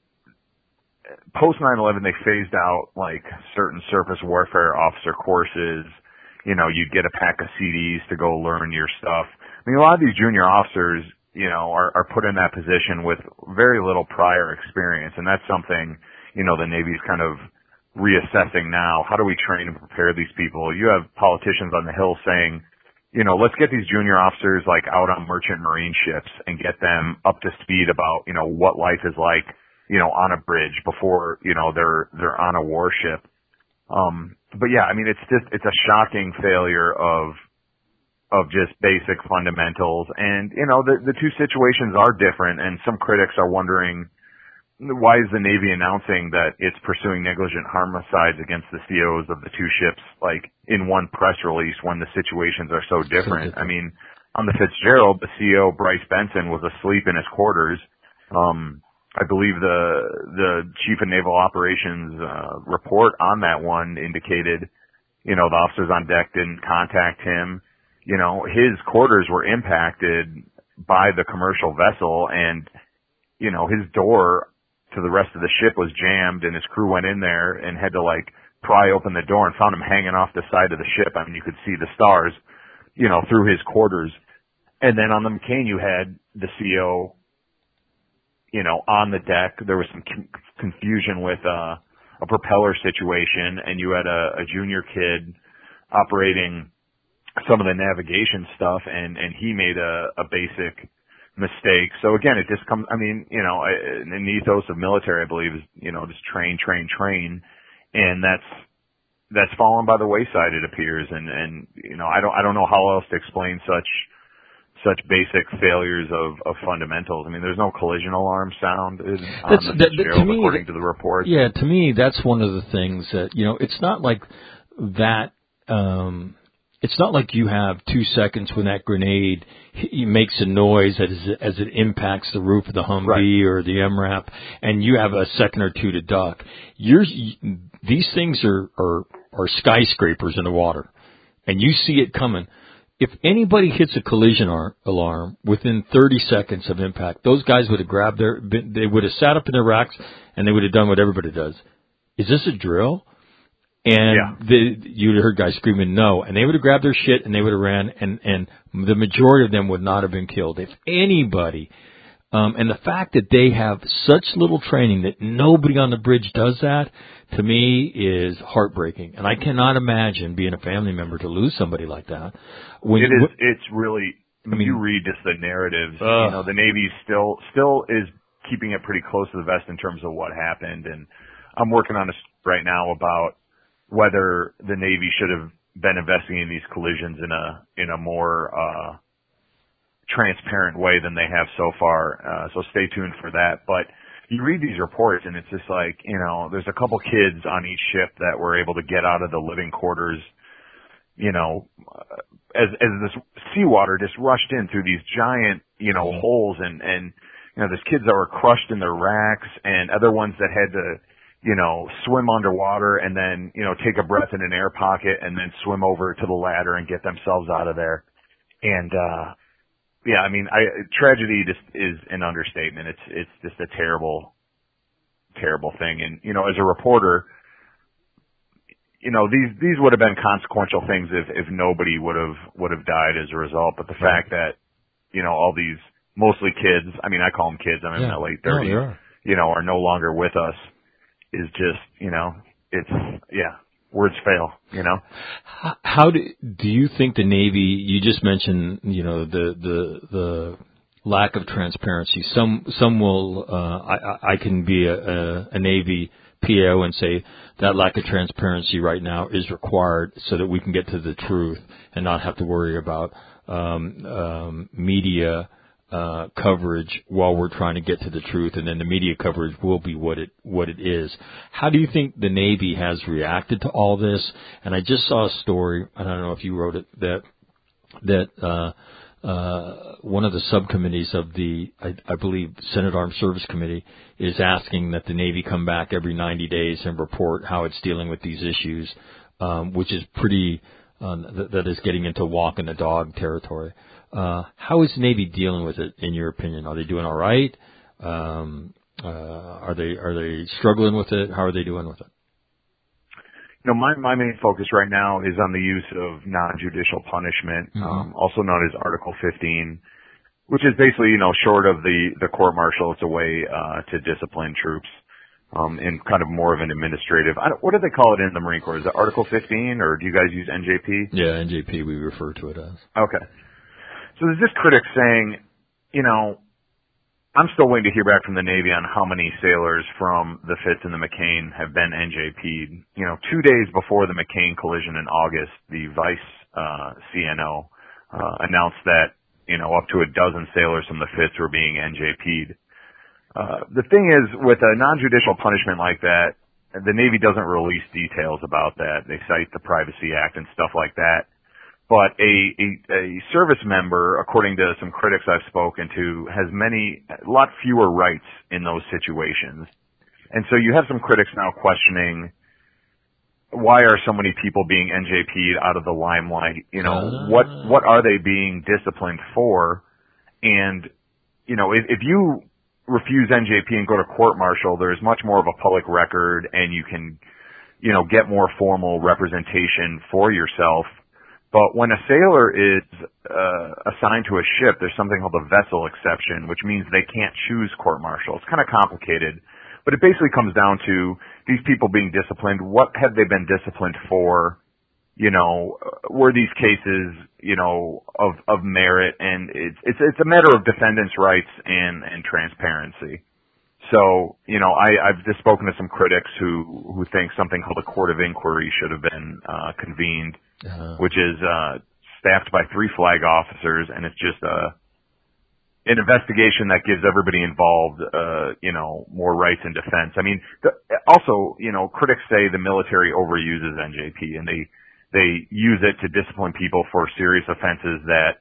post nine eleven, they phased out like certain surface warfare officer courses. You know, you'd get a pack of C Ds to go learn your stuff. I mean, a lot of these junior officers, you know, are, are put in that position with very little prior experience. And that's something, you know, the Navy's kind of reassessing now. How do we train and prepare these people? You have politicians on the Hill saying, you know, let's get these junior officers like out on merchant marine ships and get them up to speed about, you know, what life is like, you know, on a bridge before, you know, they're, they're on a warship. Um, but yeah, I mean, it's just, it's a shocking failure of, of just basic fundamentals. And, you know, the, the two situations are different, and some critics are wondering, why is the Navy announcing that it's pursuing negligent homicides against the C Os of the two ships, like, in one press release when the situations are so different? I mean, on the Fitzgerald, the C O, Bryce Benson, was asleep in his quarters. Um, I believe the the Chief of Naval Operations uh, report on that one indicated, you know, the officers on deck didn't contact him. You know, his quarters were impacted by the commercial vessel, and, you know, his door to the rest of the ship was jammed, and his crew went in there and had to, like, pry open the door and found him hanging off the side of the ship. I mean, you could see the stars, you know, through his quarters. And then on the McCain, you had the C O, you know, on the deck. There was some con- confusion with uh, a propeller situation, and you had a, a junior kid operating some of the navigation stuff, and, and he made a, a basic mistake. So again, it just comes, I mean, you know, an ethos of military, I believe, is, you know, just train, train, train. And that's, that's fallen by the wayside, it appears. And, and, you know, I don't, I don't know how else to explain such, such basic failures of, of fundamentals. I mean, there's no collision alarm sound on that's, the that, Fitzgerald, to me, according to the report. Yeah, to me, that's one of the things that, you know, it's not like that, um, it's not like you have two seconds when that grenade he makes a noise as, as it impacts the roof of the Humvee right. or the M RAP, and you have a second or two to duck. You're, these things are, are, are skyscrapers in the water, and you see it coming. If anybody hits a collision alarm within thirty seconds of impact, those guys would have grabbed their, they would have sat up in their racks, and they would have done what everybody does. Is this a drill? And yeah. the, you'd have heard guys screaming no, and they would have grabbed their shit and they would have ran, and, and the majority of them would not have been killed. If anybody, um, and the fact that they have such little training that nobody on the bridge does that, to me is heartbreaking. And I cannot imagine being a family member to lose somebody like that. When it you, is, it's really, I mean, you read just the narratives, uh, you know, the Navy still, still is keeping it pretty close to the vest in terms of what happened. And I'm working on this right now about whether the Navy should have been investigating these collisions in a in a more uh, transparent way than they have so far. Uh, so stay tuned for that. But you read these reports, and it's just like, you know, there's a couple kids on each ship that were able to get out of the living quarters, you know, as as this seawater just rushed in through these giant, you know, holes, and and you know, there's kids that were crushed in their racks, and other ones that had to, you know, swim underwater and then, you know, take a breath in an air pocket and then swim over to the ladder and get themselves out of there. And, uh, yeah, I mean, I, tragedy just is an understatement. It's, it's just a terrible, terrible thing. And, you know, as a reporter, you know, these, these would have been consequential things if, if nobody would have, would have died as a result. But the right. fact that, you know, all these mostly kids, I mean, I call them kids, I'm in yeah. my late thirties, no, you know, are no longer with us. Is just, you know, it's, yeah, words fail, you know. How, how do, do you think the Navy, you just mentioned, you know, the, the, the lack of transparency. Some, some will, uh, I, I can be a, a, a Navy P O and say that lack of transparency right now is required so that we can get to the truth and not have to worry about, um, um, media, Uh, coverage while we're trying to get to the truth, and then the media coverage will be what it what it is. How do you think the Navy has reacted to all this? And I just saw a story, I don't know if you wrote it, that that uh, uh, one of the subcommittees of the, I, I believe, Senate Armed Service Committee is asking that the Navy come back every ninety days and report how it's dealing with these issues, um, which is pretty, um, th- that is getting into walk and the dog territory. Uh, how is the Navy dealing with it, in your opinion? Are they doing all right? Um, uh, are they are they struggling with it? How are they doing with it? You know, my my main focus right now is on the use of non-judicial punishment, mm-hmm. um, also known as Article fifteen, which is basically, you know, short of the the court-martial, it's a way uh, to discipline troops um, in kind of more of an administrative. I don't, what do they call it in the Marine Corps? Is it Article fifteen, or do you guys use N J P? Yeah, N J P we refer to it as. Okay. So there's this critic saying, you know, I'm still waiting to hear back from the Navy on how many sailors from the Fitz and the McCain have been N J P'd. You know, two days before the McCain collision in August, the Vice uh, C N O, uh, announced that, you know, up to a dozen sailors from the fifth were being N J P'd. Uh, the thing is, with a non-judicial punishment like that, the Navy doesn't release details about that. They cite the Privacy Act and stuff like that. But a, a, a service member, according to some critics I've spoken to, has many, a lot fewer rights in those situations. And so you have some critics now questioning, why are so many people being N J P'd out of the limelight? You know, uh, what, what are they being disciplined for? And, you know, if, if you refuse N J P and go to court-martial, there's much more of a public record and you can, you know, get more formal representation for yourself. But when a sailor is uh, assigned to a ship, there's something called the vessel exception, which means they can't choose court-martial. It's kind of complicated, but it basically comes down to these people being disciplined. What have they been disciplined for? You know, were these cases, you know, of of merit? And it's it's it's a matter of defendants' rights and and transparency. So, you know, I, I've just spoken to some critics who who think something called a court of inquiry should have been uh, convened, uh-huh. which is uh, staffed by three flag officers, and it's just a an investigation that gives everybody involved, uh, you know, more rights in defense. I mean, the, also, you know, critics say the military overuses N J P, and they they use it to discipline people for serious offenses that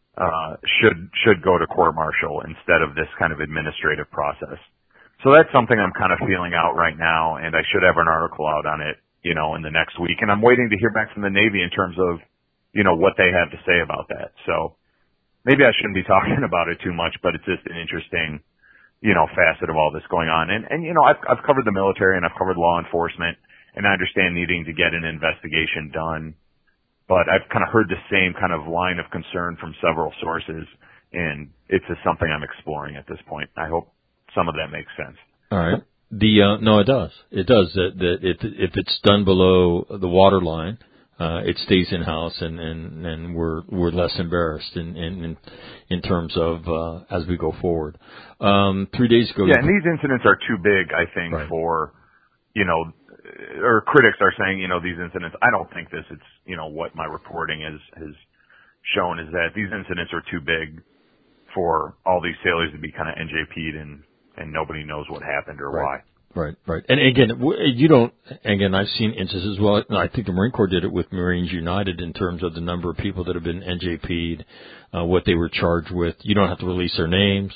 uh, should should go to court-martial instead of this kind of administrative process. So that's something I'm kind of feeling out right now, and I should have an article out on it, you know, in the next week. And I'm waiting to hear back from the Navy in terms of, you know, what they have to say about that. So maybe I shouldn't be talking about it too much, but it's just an interesting, you know, facet of all this going on. And, and you know, I've, I've covered the military and I've covered law enforcement, and I understand needing to get an investigation done. But I've kind of heard the same kind of line of concern from several sources, and it's just something I'm exploring at this point. I hope some of that makes sense. All right. The uh, no, it does. It does. That that if if it's done below the waterline, uh, it stays in house, and, and, and we're we're less embarrassed in in in terms of uh, as we go forward. Um, three days ago, yeah, and these incidents are too big, I think, right. for you know, or critics are saying, you know, these incidents. I don't think this. It's you know what my reporting has has shown is that these incidents are too big for all these sailors to be kind of N J P'd and. and nobody knows what happened or right. why. Right, right. And again, you don't, again, I've seen instances as well. I think the Marine Corps did it with Marines United in terms of the number of people that have been N J P'd, uh, what they were charged with. You don't have to release their names,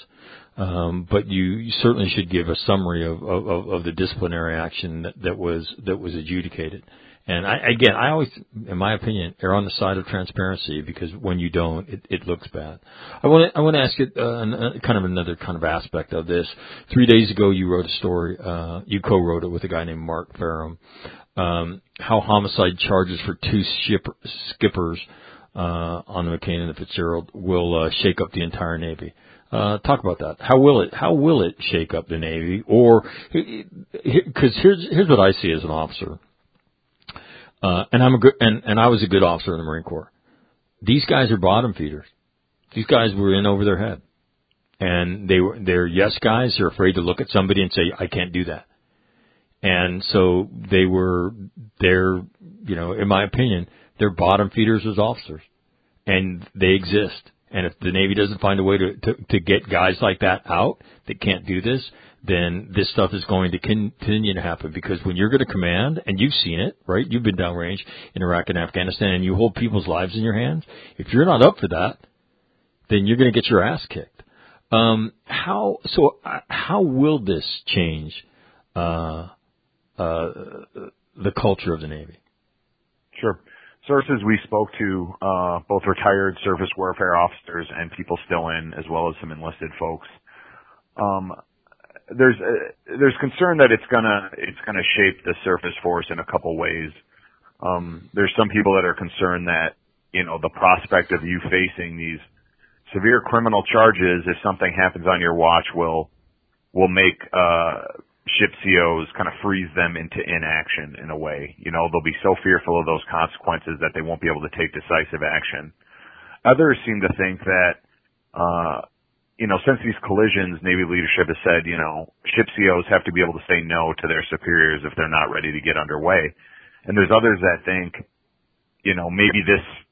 um, but you, you certainly should give a summary of, of, of the disciplinary action that, that was, that was adjudicated. And I, again, I always, in my opinion, err on the side of transparency, because when you don't, it, it looks bad. I want to, I want to ask you uh, an, uh, kind of another kind of aspect of this. Three days ago, you wrote a story. Uh, you co-wrote it with a guy named Mark Ferrum. Um, how homicide charges for two ship, skippers uh, on the McCain and the Fitzgerald will uh, shake up the entire Navy. Uh, talk about that. How will it? How will it shake up the Navy? Or because here's here's what I see as an officer. Uh, and I'm a good, and, and I was a good officer in the Marine Corps. These guys are bottom feeders. These guys were in over their head. And they were, they're yes guys. They're afraid to look at somebody and say, I can't do that. And so they were, they're, you know, in my opinion, they're bottom feeders as officers. And they exist. And if the Navy doesn't find a way to, to, to get guys like that out that can't do this, then this stuff is going to continue to happen. Because when you're going to command, and you've seen it, right? You've been downrange in Iraq and Afghanistan, and you hold people's lives in your hands. If you're not up for that, then you're going to get your ass kicked. Um, how so? Uh, how will this change uh, uh, the culture of the Navy? Sure. Sources we spoke to, uh, both retired surface warfare officers and people still in, as well as some enlisted folks. Um, there's uh, there's concern that it's gonna it's gonna shape the surface force in a couple ways. Um, there's some people that are concerned that you know the prospect of you facing these severe criminal charges if something happens on your watch will will make uh, ship C Os kind of freeze them into inaction in a way. You know, they'll be so fearful of those consequences that they won't be able to take decisive action. Others seem to think that, uh, you know, since these collisions, Navy leadership has said, you know, ship C Os have to be able to say no to their superiors if they're not ready to get underway. And there's others that think, you know, maybe this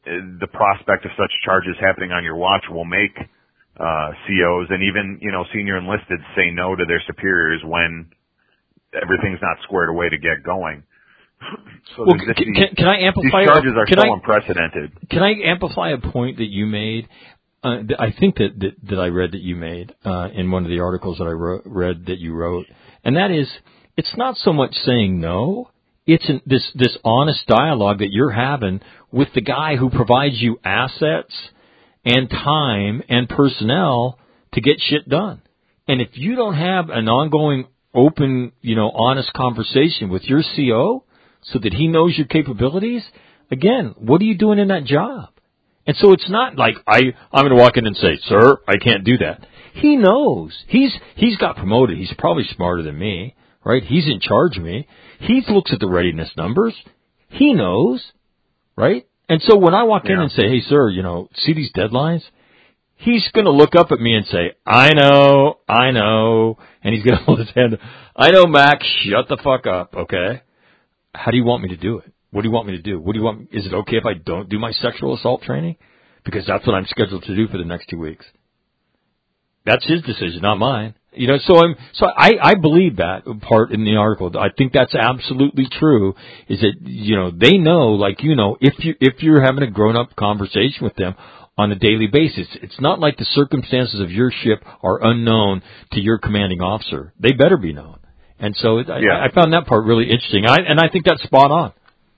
the prospect of such charges happening on your watch will make uh, C Os and even, you know, senior enlisted say no to their superiors when everything's not squared away to get going. So well, can, these, can, can I amplify? These charges are can so I, unprecedented. Can I amplify a point that you made? Uh, I think that, that that I read that you made uh, in one of the articles that I wrote, read that you wrote, and that is, it's not so much saying no. It's an, this this honest dialogue that you're having with the guy who provides you assets and time and personnel to get shit done. And if you don't have an ongoing, open, you know, honest conversation with your C O so that he knows your capabilities, again, what are you doing in that job? And so it's not like I I'm going to walk in and say, "Sir, I can't do that." He knows. He's he's got promoted. He's probably smarter than me, right? He's in charge of me. He looks at the readiness numbers. He knows, right? And so when I walk yeah. in and say, "Hey, sir, you know, see these deadlines?" He's going to look up at me and say, "I know, I know," and he's going to hold his hand. "I know, Max. Shut the fuck up, okay? How do you want me to do it? What do you want me to do? What do you want? Is it okay if I don't do my sexual assault training? Because that's what I'm scheduled to do for the next two weeks." That's his decision, not mine. You know, so I'm, so I, I believe that part in the article. I think that's absolutely true. Is that, you know, they know, like, you know, if you, if you're having a grown up conversation with them on a daily basis, it's not like the circumstances of your ship are unknown to your commanding officer. They better be known. And so it, yeah. I, I found that part really interesting. I, and I think that's spot on.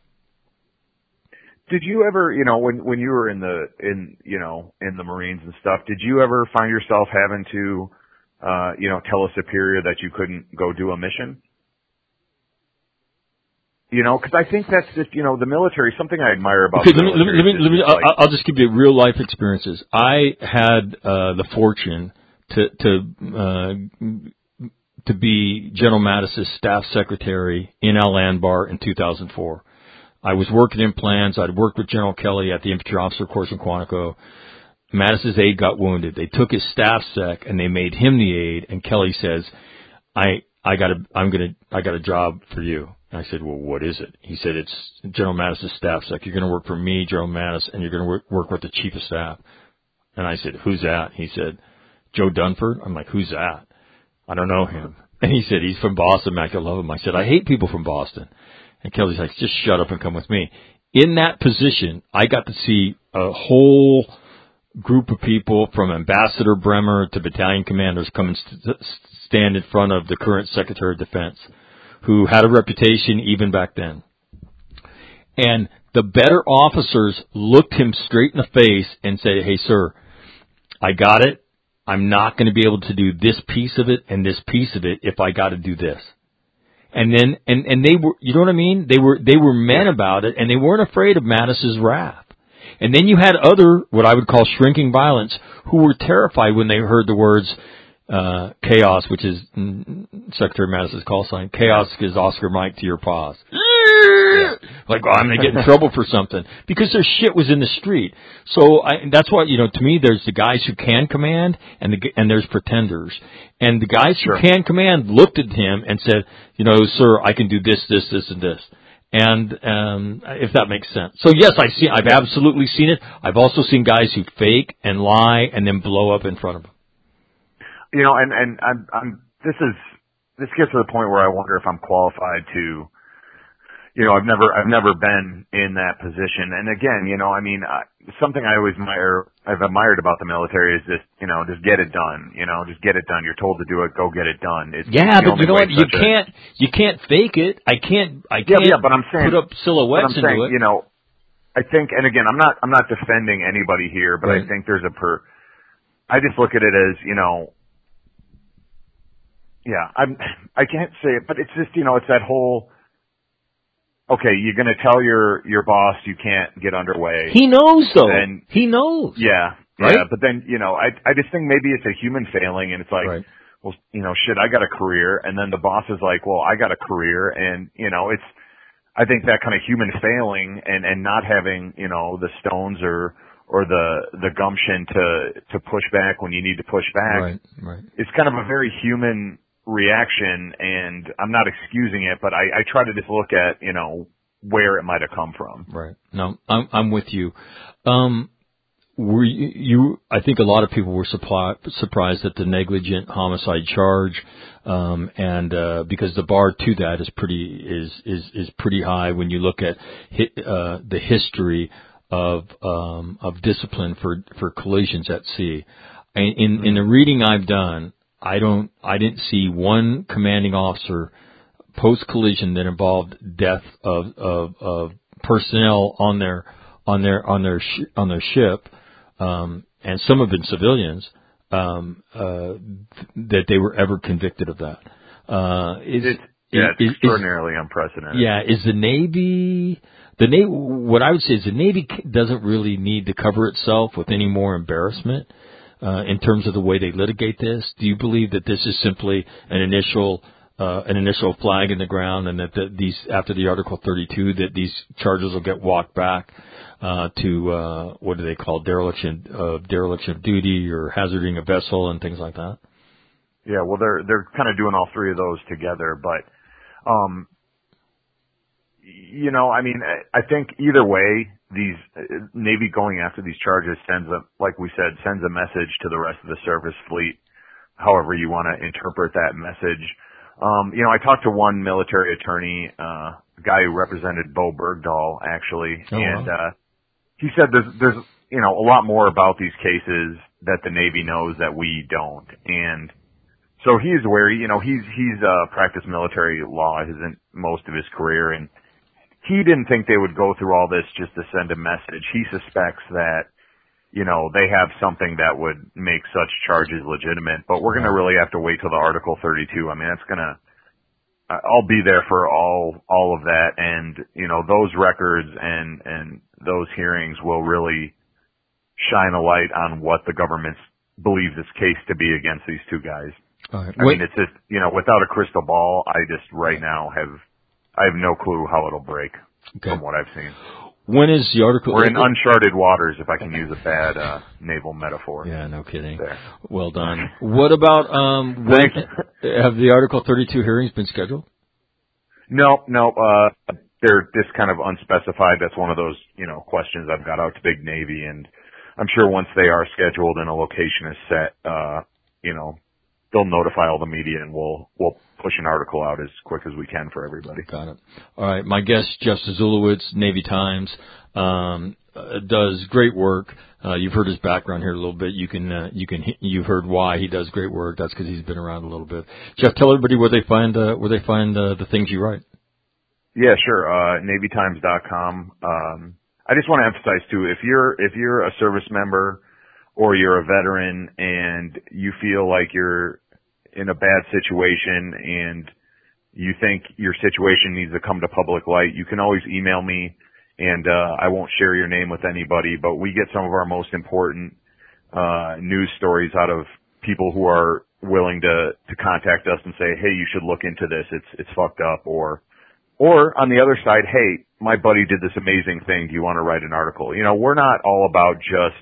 Did you ever, you know, when when you were in the in you know in the Marines and stuff, did you ever find yourself having to, uh, you know, tell a superior that you couldn't go do a mission? You know, because I think that's just, you know, the military. Something I admire about okay, the let me, military. Let me, let me, like, I'll, I'll just give you real life experiences. I had uh, the fortune to to uh, to be General Mattis's staff secretary in Al Anbar in two thousand four. I was working in plans. I'd worked with General Kelly at the Infantry Officer Course in Quantico. Mattis's aide got wounded. They took his staff sec and they made him the aide. And Kelly says, "I I got a I'm gonna I got a job for you." And I said, "Well, what is it?" He said, "It's General Mattis's staff sec. You're going to work for me, General Mattis, and you're going to work, work with the chief of staff." And I said, "Who's that?" He said, "Joe Dunford." I'm like, "Who's that?" "I don't know him." And he said, "He's from Boston, Mac. I love him." I said, "I hate people from Boston." And Kelly's like, "Just shut up and come with me." In that position, I got to see a whole group of people from Ambassador Bremer to battalion commanders come and st- stand in front of the current Secretary of Defense, who had a reputation even back then. And the better officers looked him straight in the face and said, "Hey, sir, I got it. I'm not going to be able to do this piece of it and this piece of it if I got to do this." And then, and, and they were, you know what I mean? They were, they were men about it, and they weren't afraid of Mattis's wrath. And then you had other, what I would call shrinking violence, who were terrified when they heard the words, uh, chaos, which is mm, Secretary Mattis's call sign. Chaos is Oscar Mike to your paws. Yeah. Like, oh, I'm going to get in trouble for something. Because their shit was in the street. So I, that's why, you know, to me, there's the guys who can command, and the, and there's pretenders. And the guys sure. who can command looked at him and said, "You know, sir, I can do this, this, this, and this." And um, if that makes sense. So yes, I see. I've absolutely seen it. I've also seen guys who fake and lie and then blow up in front of them. You know, and and I'm, I'm this is this gets to the point where I wonder if I'm qualified to. You know, I've never, I've never been in that position. And again, you know, I mean, uh, something I always admire, I've admired about the military is just, you know, just get it done. You know, just get it done. You're told to do it, go get it done. It's yeah, but you know what? You can't, a, you can't fake it. I can't, I can't yeah, yeah, but I'm saying, put up silhouettes I'm into saying, it. You know, I think, and again, I'm not, I'm not defending anybody here, but right. I think there's a per. I just look at it as, you know, yeah, I'm, I can't say it, but it's just, you know, it's that whole. Okay, you're going to tell your, your boss you can't get underway. He knows, though. Then, he knows. Yeah, right? yeah. But then, you know, I I just think maybe it's a human failing, and it's like, right. well, you know, shit, I got a career, and then the boss is like, well, I got a career, and you know, it's, I think that kind of human failing and and not having, you know, the stones or or the the gumption to to push back when you need to push back. Right, right. It's kind of a very human reaction, and I'm not excusing it, but I, I try to just look at, you know, where it might have come from. Right. No, I'm I'm with you. Um, were you, you? I think a lot of people were supply, surprised at the negligent homicide charge, um, and uh, because the bar to that is pretty is is is pretty high when you look at hi, uh, the history of um, of discipline for for collisions at sea. In in, in the reading I've done, I don't I didn't see one commanding officer post collision that involved death of, of of personnel on their on their on their sh- on their ship, um, and some have been civilians, um, uh, that they were ever convicted of that. Uh, is, it's, yeah, it's is, extraordinarily is, unprecedented. Yeah, is the Navy the Navy? What I would say is the Navy doesn't really need to cover itself with any more embarrassment uh, in terms of the way they litigate this. Do you believe that this is simply an initial Uh, an initial flag in the ground, and that the, these after the Article thirty-two, that these charges will get walked back uh, to uh, what do they call dereliction of dereliction of duty or hazarding a vessel and things like that? Yeah, well, they're they're kind of doing all three of those together, but um, you know, I mean, I think either way, these uh, Navy going after these charges sends a, like we said, sends a message to the rest of the service fleet, however you want to interpret that message. Um, you know, I talked to one military attorney, uh, a guy who represented Bo Bergdahl, actually, oh, and wow. uh, he said there's, there's, you know, a lot more about these cases that the Navy knows that we don't, and so he's aware. You know, he's he's uh, practiced military law his most of his career, and he didn't think they would go through all this just to send a message. He suspects that, you know, they have something that would make such charges legitimate, but we're going to really have to wait till the Article thirty-two. I mean, that's going to, I'll be there for all, all of that. And, you know, those records and, and those hearings will really shine a light on what the government believes its case to be against these two guys. All right. I mean, it's just, you know, without a crystal ball, I just right now have, I have no clue how it'll break okay. from what I've seen. When is the article? We're in uncharted waters, if I can use a bad uh, naval metaphor. Yeah, no kidding. There. Well done. What about um? When, have the Article thirty-two hearings been scheduled? No, no. Uh, they're just kind of unspecified. That's one of those, you know, questions I've got out to Big Navy, and I'm sure once they are scheduled and a location is set, uh, you know, they'll notify all the media, and we'll we'll push an article out as quick as we can for everybody. Got it. All right. My guest, Jeff Zazulewicz, Navy Times, um, uh, does great work. Uh, you've heard his background here a little bit. You can uh, you can you've heard why he does great work. That's because he's been around a little bit. Jeff, tell everybody where they find uh, where they find uh, the things you write. Yeah, sure. Uh, Navy Times dot com. Um, I just want to emphasize too, if you're if you're a service member or you're a veteran and you feel like you're in a bad situation and you think your situation needs to come to public light, you can always email me, and uh, I won't share your name with anybody, but we get some of our most important uh, news stories out of people who are willing to, to contact us and say, hey, you should look into this. It's, it's fucked up. Or, or on the other side, hey, my buddy did this amazing thing. Do you want to write an article? You know, we're not all about just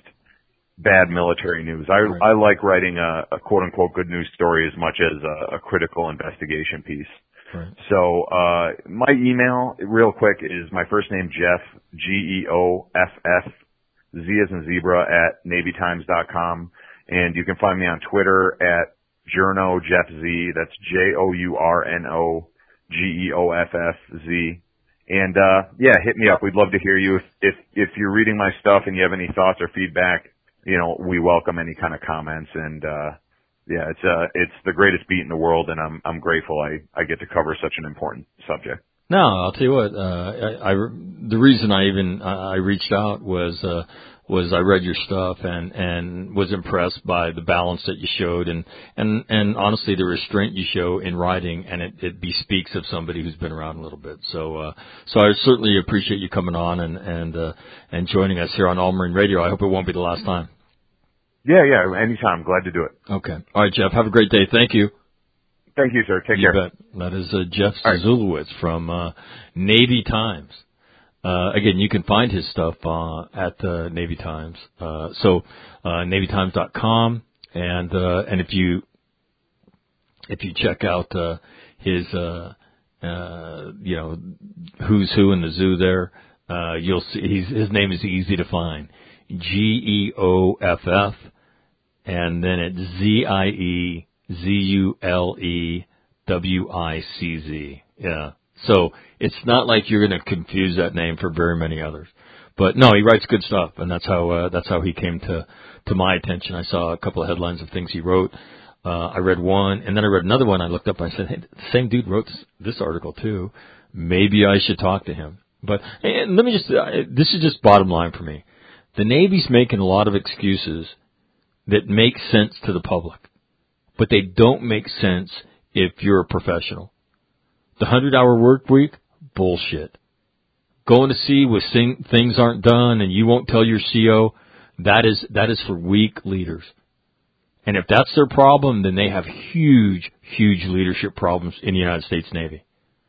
bad military news. I, Right. I like writing a, a quote unquote good news story as much as a, a critical investigation piece. Right. So, uh, my email real quick is my first name, Jeff, G E O F F, Z as in zebra at Navy Times dot com. And you can find me on Twitter at Journo Jeff Z. That's J O U R N O G E O F F Z. And, uh, yeah, hit me up. We'd love to hear you. If, if, if you're reading my stuff and you have any thoughts or feedback, you know, we welcome any kind of comments. And, uh, yeah, it's, uh, it's the greatest beat in the world, and I'm, I'm grateful I, I get to cover such an important subject. No, I'll tell you what, uh, I, I, the reason I even, I reached out was, uh, was I read your stuff and, and was impressed by the balance that you showed and, and, and honestly the restraint you show in writing, and it, it bespeaks of somebody who's been around a little bit. So, uh, so I certainly appreciate you coming on and, and, uh, and joining us here on All Marine Radio. I hope it won't be the last time. Yeah, yeah, anytime. Glad to do it. Okay. All right, Jeff, have a great day. Thank you. Thank you, sir. Take you care. Bet. That is uh, Jeff Right. Zazulewicz from uh, Navy Times. Uh, again, you can find his stuff uh, at uh, Navy Times. Uh, so uh, Navy Times dot com, and uh, and if you if you check out uh, his uh, uh, you know, who's who in the zoo there. Uh, you'll see he's, his name is easy to find. G E O F F, and then it's Z I E Z U L E W I C Z. Yeah. So it's not like you're going to confuse that name for very many others. But no, he writes good stuff, and that's how uh, that's how he came to, to my attention. I saw a couple of headlines of things he wrote. Uh, I read one, and then I read another one. I looked up, and I said, hey, the same dude wrote this, this article too. Maybe I should talk to him. But and let me just, uh, this is just bottom line for me. The Navy's making a lot of excuses that make sense to the public, but they don't make sense if you're a professional. The hundred-hour work week, bullshit. Going to sea with sing, things aren't done and you won't tell your C O, that is that is for weak leaders. And if that's their problem, then they have huge, huge leadership problems in the United States Navy.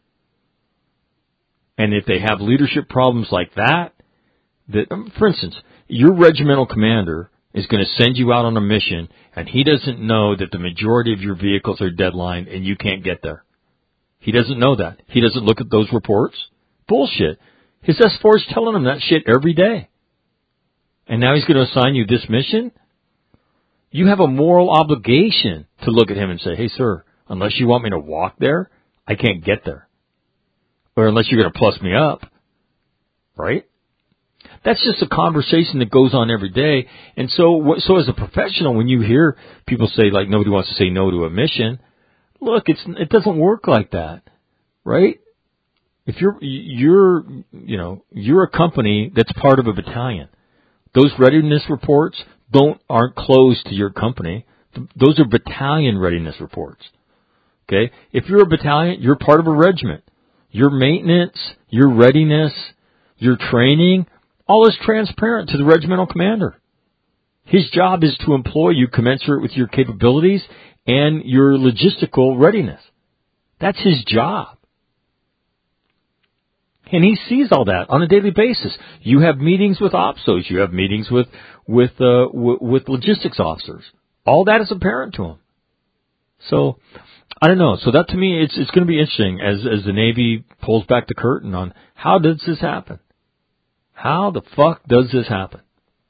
And if they have leadership problems like that, that, for instance, your regimental commander is going to send you out on a mission and he doesn't know that the majority of your vehicles are deadlined and you can't get there. He doesn't know that. He doesn't look at those reports. Bullshit. His S four is telling him that shit every day. And now he's going to assign you this mission? You have a moral obligation to look at him and say, hey, sir, unless you want me to walk there, I can't get there. Or unless you're going to plus me up. Right? That's just a conversation that goes on every day. And so, so as a professional, when you hear people say, like, nobody wants to say no to a mission, look, it's, it doesn't work like that. Right? If you're, you're, you know, you're a company that's part of a battalion. Those readiness reports don't, aren't closed to your company. Those are battalion readiness reports. Okay? If you're a battalion, you're part of a regiment. Your maintenance, your readiness, your training, all is transparent to the regimental commander. His job is to employ you commensurate with your capabilities and your logistical readiness. That's his job. And he sees all that on a daily basis. You have meetings with O P S Os. You have meetings with with uh, w- with logistics officers. All that is apparent to him. So, I don't know. So that to me, it's it's going to be interesting as as the Navy pulls back the curtain on how does this happen? How the fuck does this happen?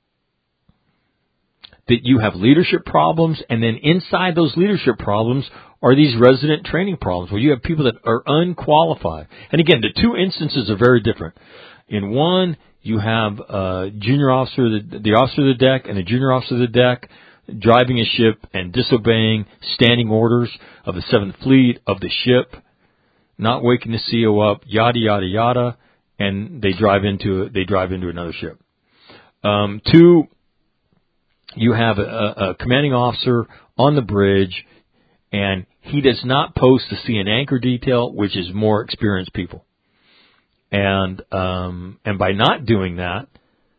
That you have leadership problems, and then inside those leadership problems are these resident training problems where you have people that are unqualified. And again, the two instances are very different. In one, you have a junior officer, the, the officer of the deck, and the junior officer of the deck driving a ship and disobeying standing orders of the Seventh Fleet, of the ship, not waking the C O up, yada, yada, yada, and they drive into they drive into another ship. Um, two, you have a, a commanding officer on the bridge, and he does not post to see an anchor detail, which is more experienced people. And um, and by not doing that,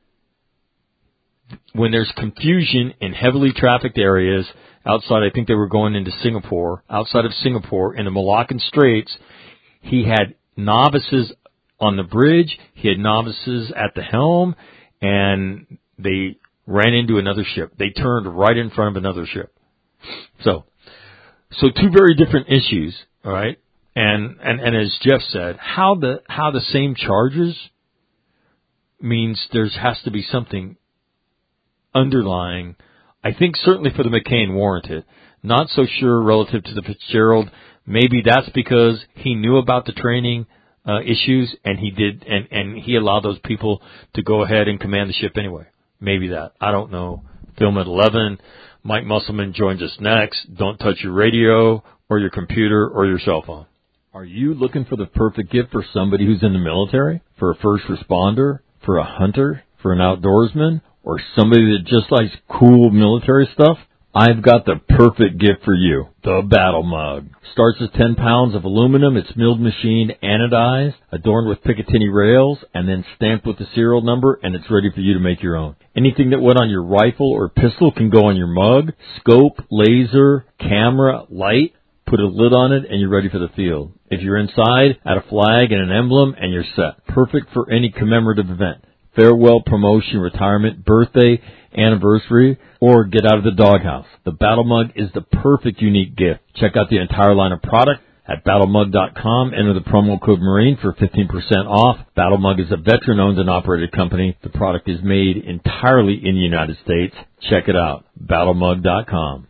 when there's confusion in heavily trafficked areas outside, I think they were going into Singapore, outside of Singapore, in the Malaccan Straits, he had novices on the bridge, he had novices at the helm, and they ran into another ship. They turned right in front of another ship. So, so two very different issues, all right? And, and, and as Jeff said, how the, how the same charges means there has to be something underlying. I think certainly for the McCain warranted. Not so sure relative to the Fitzgerald. Maybe that's because he knew about the training uh, issues and he did, and, and he allowed those people to go ahead and command the ship anyway. Maybe that. I don't know. Film at eleven. Mike Musselman joins us next. Don't touch your radio or your computer or your cell phone. Are you looking for the perfect gift for somebody who's in the military? For a first responder? For a hunter? For an outdoorsman? Or somebody that just likes cool military stuff? I've got the perfect gift for you. The Battle Mug. Starts as ten pounds of aluminum. It's milled machined, anodized, adorned with Picatinny rails, and then stamped with the serial number, and it's ready for you to make your own. Anything that went on your rifle or pistol can go on your mug. Scope, laser, camera, light. Put a lid on it, and you're ready for the field. If you're inside, add a flag and an emblem, and you're set. Perfect for any commemorative event. Farewell, promotion, retirement, birthday, anniversary, or get out of the doghouse. The Battle Mug is the perfect unique gift. Check out the entire line of product At battle mug dot com, enter the promo code Marine for fifteen percent off. BattleMug is a veteran-owned and operated company. The product is made entirely in the United States. Check it out, battle mug dot com.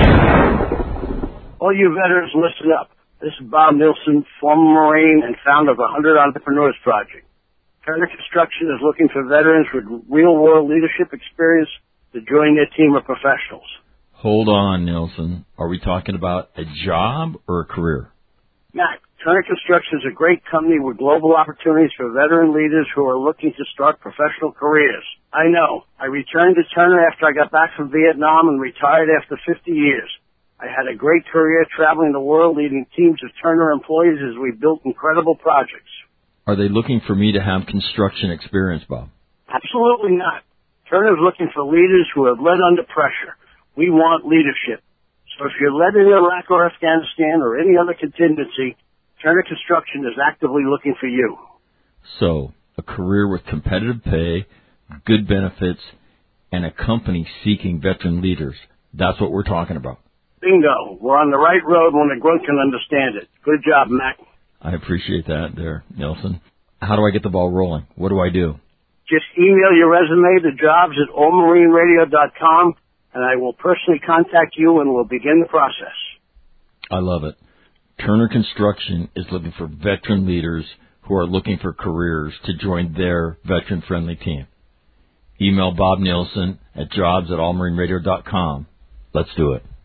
All you veterans, listen up. This is Bob Nilsson, former Marine and founder of the one hundred Entrepreneurs Project. Turner Construction is looking for veterans with real-world leadership experience to join their team of professionals. Hold on, Nilsson. Are we talking about a job or a career? Matt, Turner Construction is a great company with global opportunities for veteran leaders who are looking to start professional careers. I know. I returned to Turner after I got back from Vietnam and retired after fifty years. I had a great career traveling the world leading teams of Turner employees as we built incredible projects. Are they looking for me to have construction experience, Bob? Absolutely not. Turner is looking for leaders who have led under pressure. We want leadership. So if you're led in Iraq or Afghanistan or any other contingency, Turner Construction is actively looking for you. So, a career with competitive pay, good benefits, and a company seeking veteran leaders. That's what we're talking about. Bingo. We're on the right road when a grunt can understand it. Good job, Mac. I appreciate that there, Nelson. How do I get the ball rolling? What do I do? Just email your resume to jobs at all marine radio dot com. And I will personally contact you and we'll begin the process. I love it. Turner Construction is looking for veteran leaders who are looking for careers to join their veteran-friendly team. Email Bob Nilsson at jobs at all marine radio dot com. Let's do it.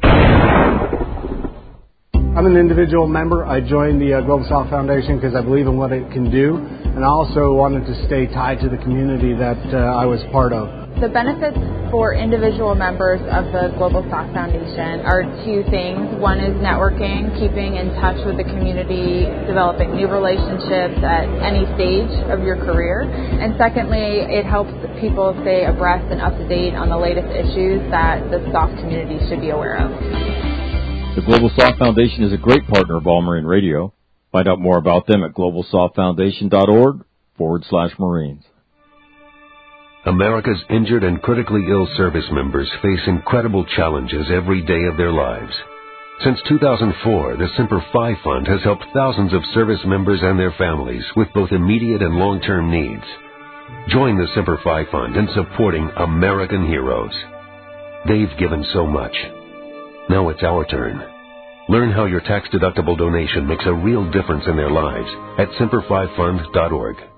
I'm an individual member. I joined the uh, Global South Foundation because I believe in what it can do, and I also wanted to stay tied to the community that uh, I was part of. The benefits for individual members of the Global South Foundation are two things. One is networking, keeping in touch with the community, developing new relationships at any stage of your career. And secondly, it helps people stay abreast and up to date on the latest issues that the S O F community should be aware of. The Global South Foundation is a great partner of All Marine Radio. Find out more about them at global south foundation dot org forward slash Marines. America's injured and critically ill service members face incredible challenges every day of their lives. Since two thousand four, the Semper Fi Fund has helped thousands of service members and their families with both immediate and long-term needs. Join the Semper Fi Fund in supporting American heroes. They've given so much. Now it's our turn. Learn how your tax-deductible donation makes a real difference in their lives at semper fi fund dot org.